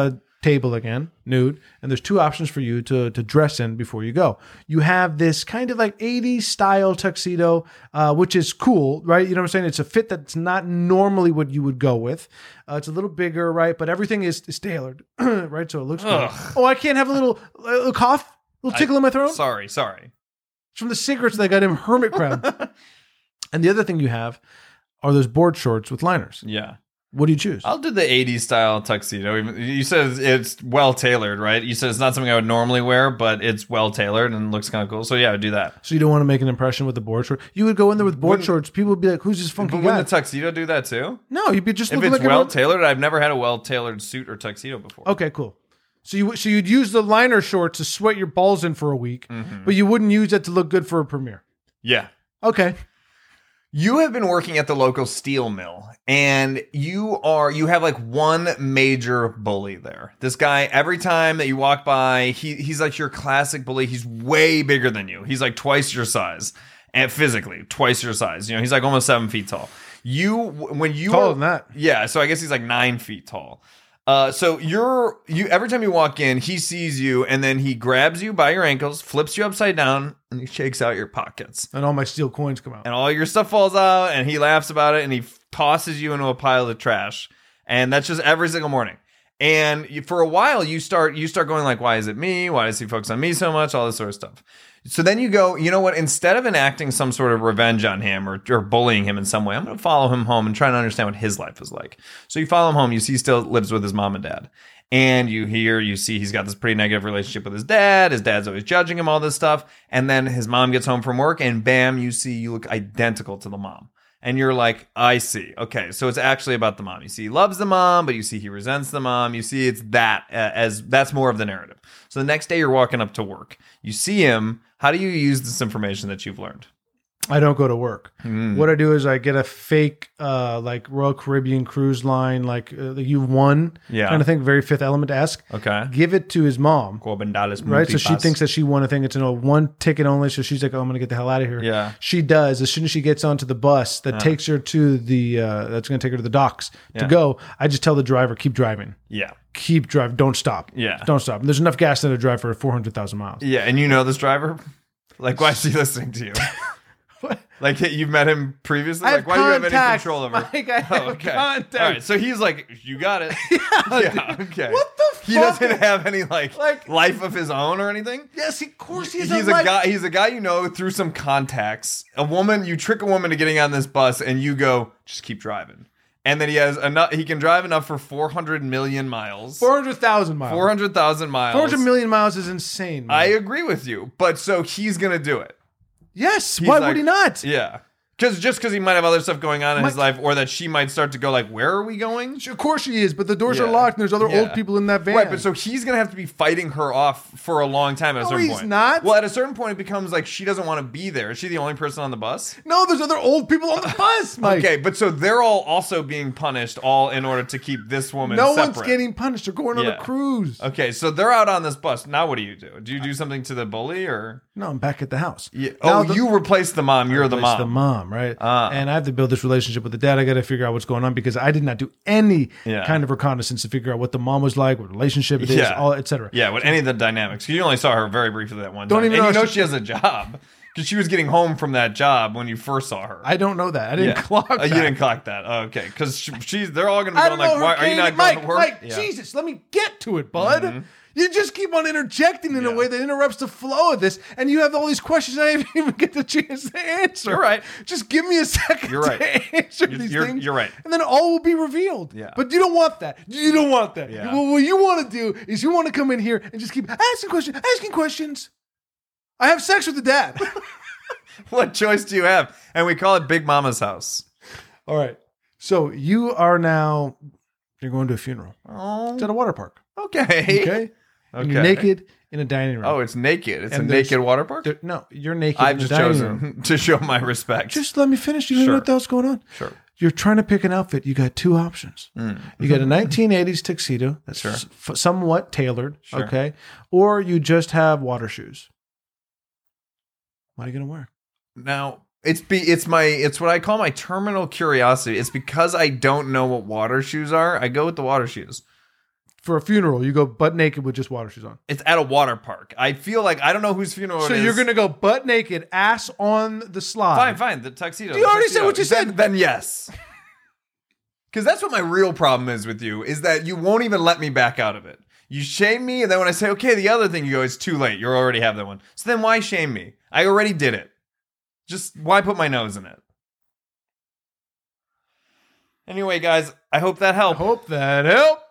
table again, nude, and there's 2 options for you to dress in before you go. You have this kind of like 80s style tuxedo, which is cool, right? You know what I'm saying? It's a fit that's not normally what you would go with. It's a little bigger, right? But everything is tailored, right? So it looks good. Oh, I can't have a little cough, a little tickle in my throat? Sorry. It's from the cigarettes that I got him hermit crab. And the other thing you have are those board shorts with liners. Yeah. What do you choose? I'll do the 80s style tuxedo. You said it's well tailored, right? You said it's not something I would normally wear, but it's well tailored and looks kind of cool. So yeah, I'd do that. So you don't want to make an impression with the board shorts? You would go in there with board shorts. People would be like, "Who's this funky guy?" Wouldn't the tuxedo do that too? No, you'd be just if looking it's like well tailored. I've never had a well tailored suit or tuxedo before. Okay, cool. So you'd use the liner shorts to sweat your balls in for a week, but you wouldn't use it to look good for a premiere. Yeah. Okay. You have been working at the local steel mill, and you have like one major bully there. This guy, every time that you walk by, he's like your classic bully. He's way bigger than you. He's like twice your size, and physically twice your size. You know, he's like almost 7 feet tall. Taller than that. Yeah, so I guess he's like 9 feet tall. So you every time you walk in, he sees you, and then he grabs you by your ankles, flips you upside down, and he shakes out your pockets. And all my steel coins come out. And all your stuff falls out, and he laughs about it, and he tosses you into a pile of trash. And that's just every single morning. And for a while, you start going like, why is it me? Why does he focus on me so much? All this sort of stuff. So then you go, you know what? Instead of enacting some sort of revenge on him or bullying him in some way, I'm going to follow him home and try to understand what his life is like. So you follow him home. You see he still lives with his mom and dad. And you see he's got this pretty negative relationship with his dad. His dad's always judging him, all this stuff. And then his mom gets home from work, and bam, you see you look identical to the mom. And you're like, I see. Okay, so it's actually about the mom. You see he loves the mom, but you see he resents the mom. You see it's that that's more of the narrative. So the next day you're walking up to work. You see him. How do you use this information that you've learned? I don't go to work. What I do is I get a fake like Royal Caribbean cruise line, like you've won kind of thing, very Fifth Element-esque. Okay. Give it to his mom. Right? So she thinks that she won a thing. It's one ticket only. So she's like, oh, I'm going to get the hell out of here. Yeah. She does. As soon as she gets onto the bus that takes her to that's going to take her to the docks to go, I just tell the driver, keep driving. Yeah. Keep driving. Don't stop. Yeah. Don't stop. And there's enough gas in a drive for 400,000 miles. Yeah. And you know this driver? Like, why is he listening to you? Like you've met him previously? Like, why do you have any control over? Mike, I have contact. All right, so he's like, you got it. Yeah, okay. What the fuck? He doesn't have any like life of his own or anything? Yes, of course he has He's a guy. He's a guy you know through some contacts. You trick a woman to getting on this bus, and you go, just keep driving. And then he has enough. He can drive enough for 400 million miles. 400,000 miles. 400,000 miles. 400 million miles is insane. Man. I agree with you, but so he's gonna do it. Yes. Why would he not? Yeah. Because he might have other stuff going on in his life, or that she might start to go like, where are we going? Of course she is, but the doors are locked and there's other old people in that van. Right, but so he's going to have to be fighting her off for a long time at a certain point. No, he's not. Well, at a certain point, it becomes like she doesn't want to be there. Is she the only person on the bus? No, there's other old people on the bus, Mike. Okay, but so they're all also being punished all in order to keep this woman separate. No one's getting punished. They're going on a cruise. Okay, so they're out on this bus. Now what do you do? Do you do something to the bully or? No, I'm back at the house. Yeah. You replace the mom. You're the mom. The mom, right? And I have to build this relationship with the dad. I got to figure out what's going on because I did not do any kind of reconnaissance to figure out what the mom was like, what relationship it is, all etc. Yeah, what any of the dynamics. You only saw her very briefly that one time. And you know she has a job because she was getting home from that job when you first saw her. I don't know that. I didn't clock that. You didn't clock that. Oh, okay, because they're all going to be going like, "Why are you not going to work?" Mike, Jesus, let me get to it, bud. Mm-hmm. You just keep on interjecting in a way that interrupts the flow of this, and you have all these questions I didn't even get the chance to answer. You're right. Just give me a second to answer these things. You're right. And then all will be revealed. Yeah. But you don't want that. You don't want that. Yeah. Well, what you want to do is you want to come in here and just keep asking questions. I have sex with the dad. What choice do you have? And we call it Big Mama's house. All right. So you're going to a funeral. Oh. It's at a water park. Okay. And you're naked in a dining room. Oh, it's naked. It's a naked water park? No, you're naked I've in just the dining chosen room. to show my respect. Just let me finish. You don't know what the hell's going on. Sure. You're trying to pick an outfit. You got two options. You got a 1980s tuxedo that's somewhat tailored, okay? Or you just have water shoes. What are you going to wear? Now, it's what I call my terminal curiosity. It's because I don't know what water shoes are. I go with the water shoes. for a funeral, you go butt naked with just water shoes on. It's at a water park. I feel like I don't know whose funeral it is. So you're going to go butt naked, ass on the slide. Fine. The tuxedo. You already said what you said. Then yes. Because that's what my real problem is with you, is that you won't even let me back out of it. You shame me, and then when I say, okay, the other thing, you go, it's too late. You already have that one. So then why shame me? I already did it. Just why put my nose in it? Anyway, guys, I hope that helped.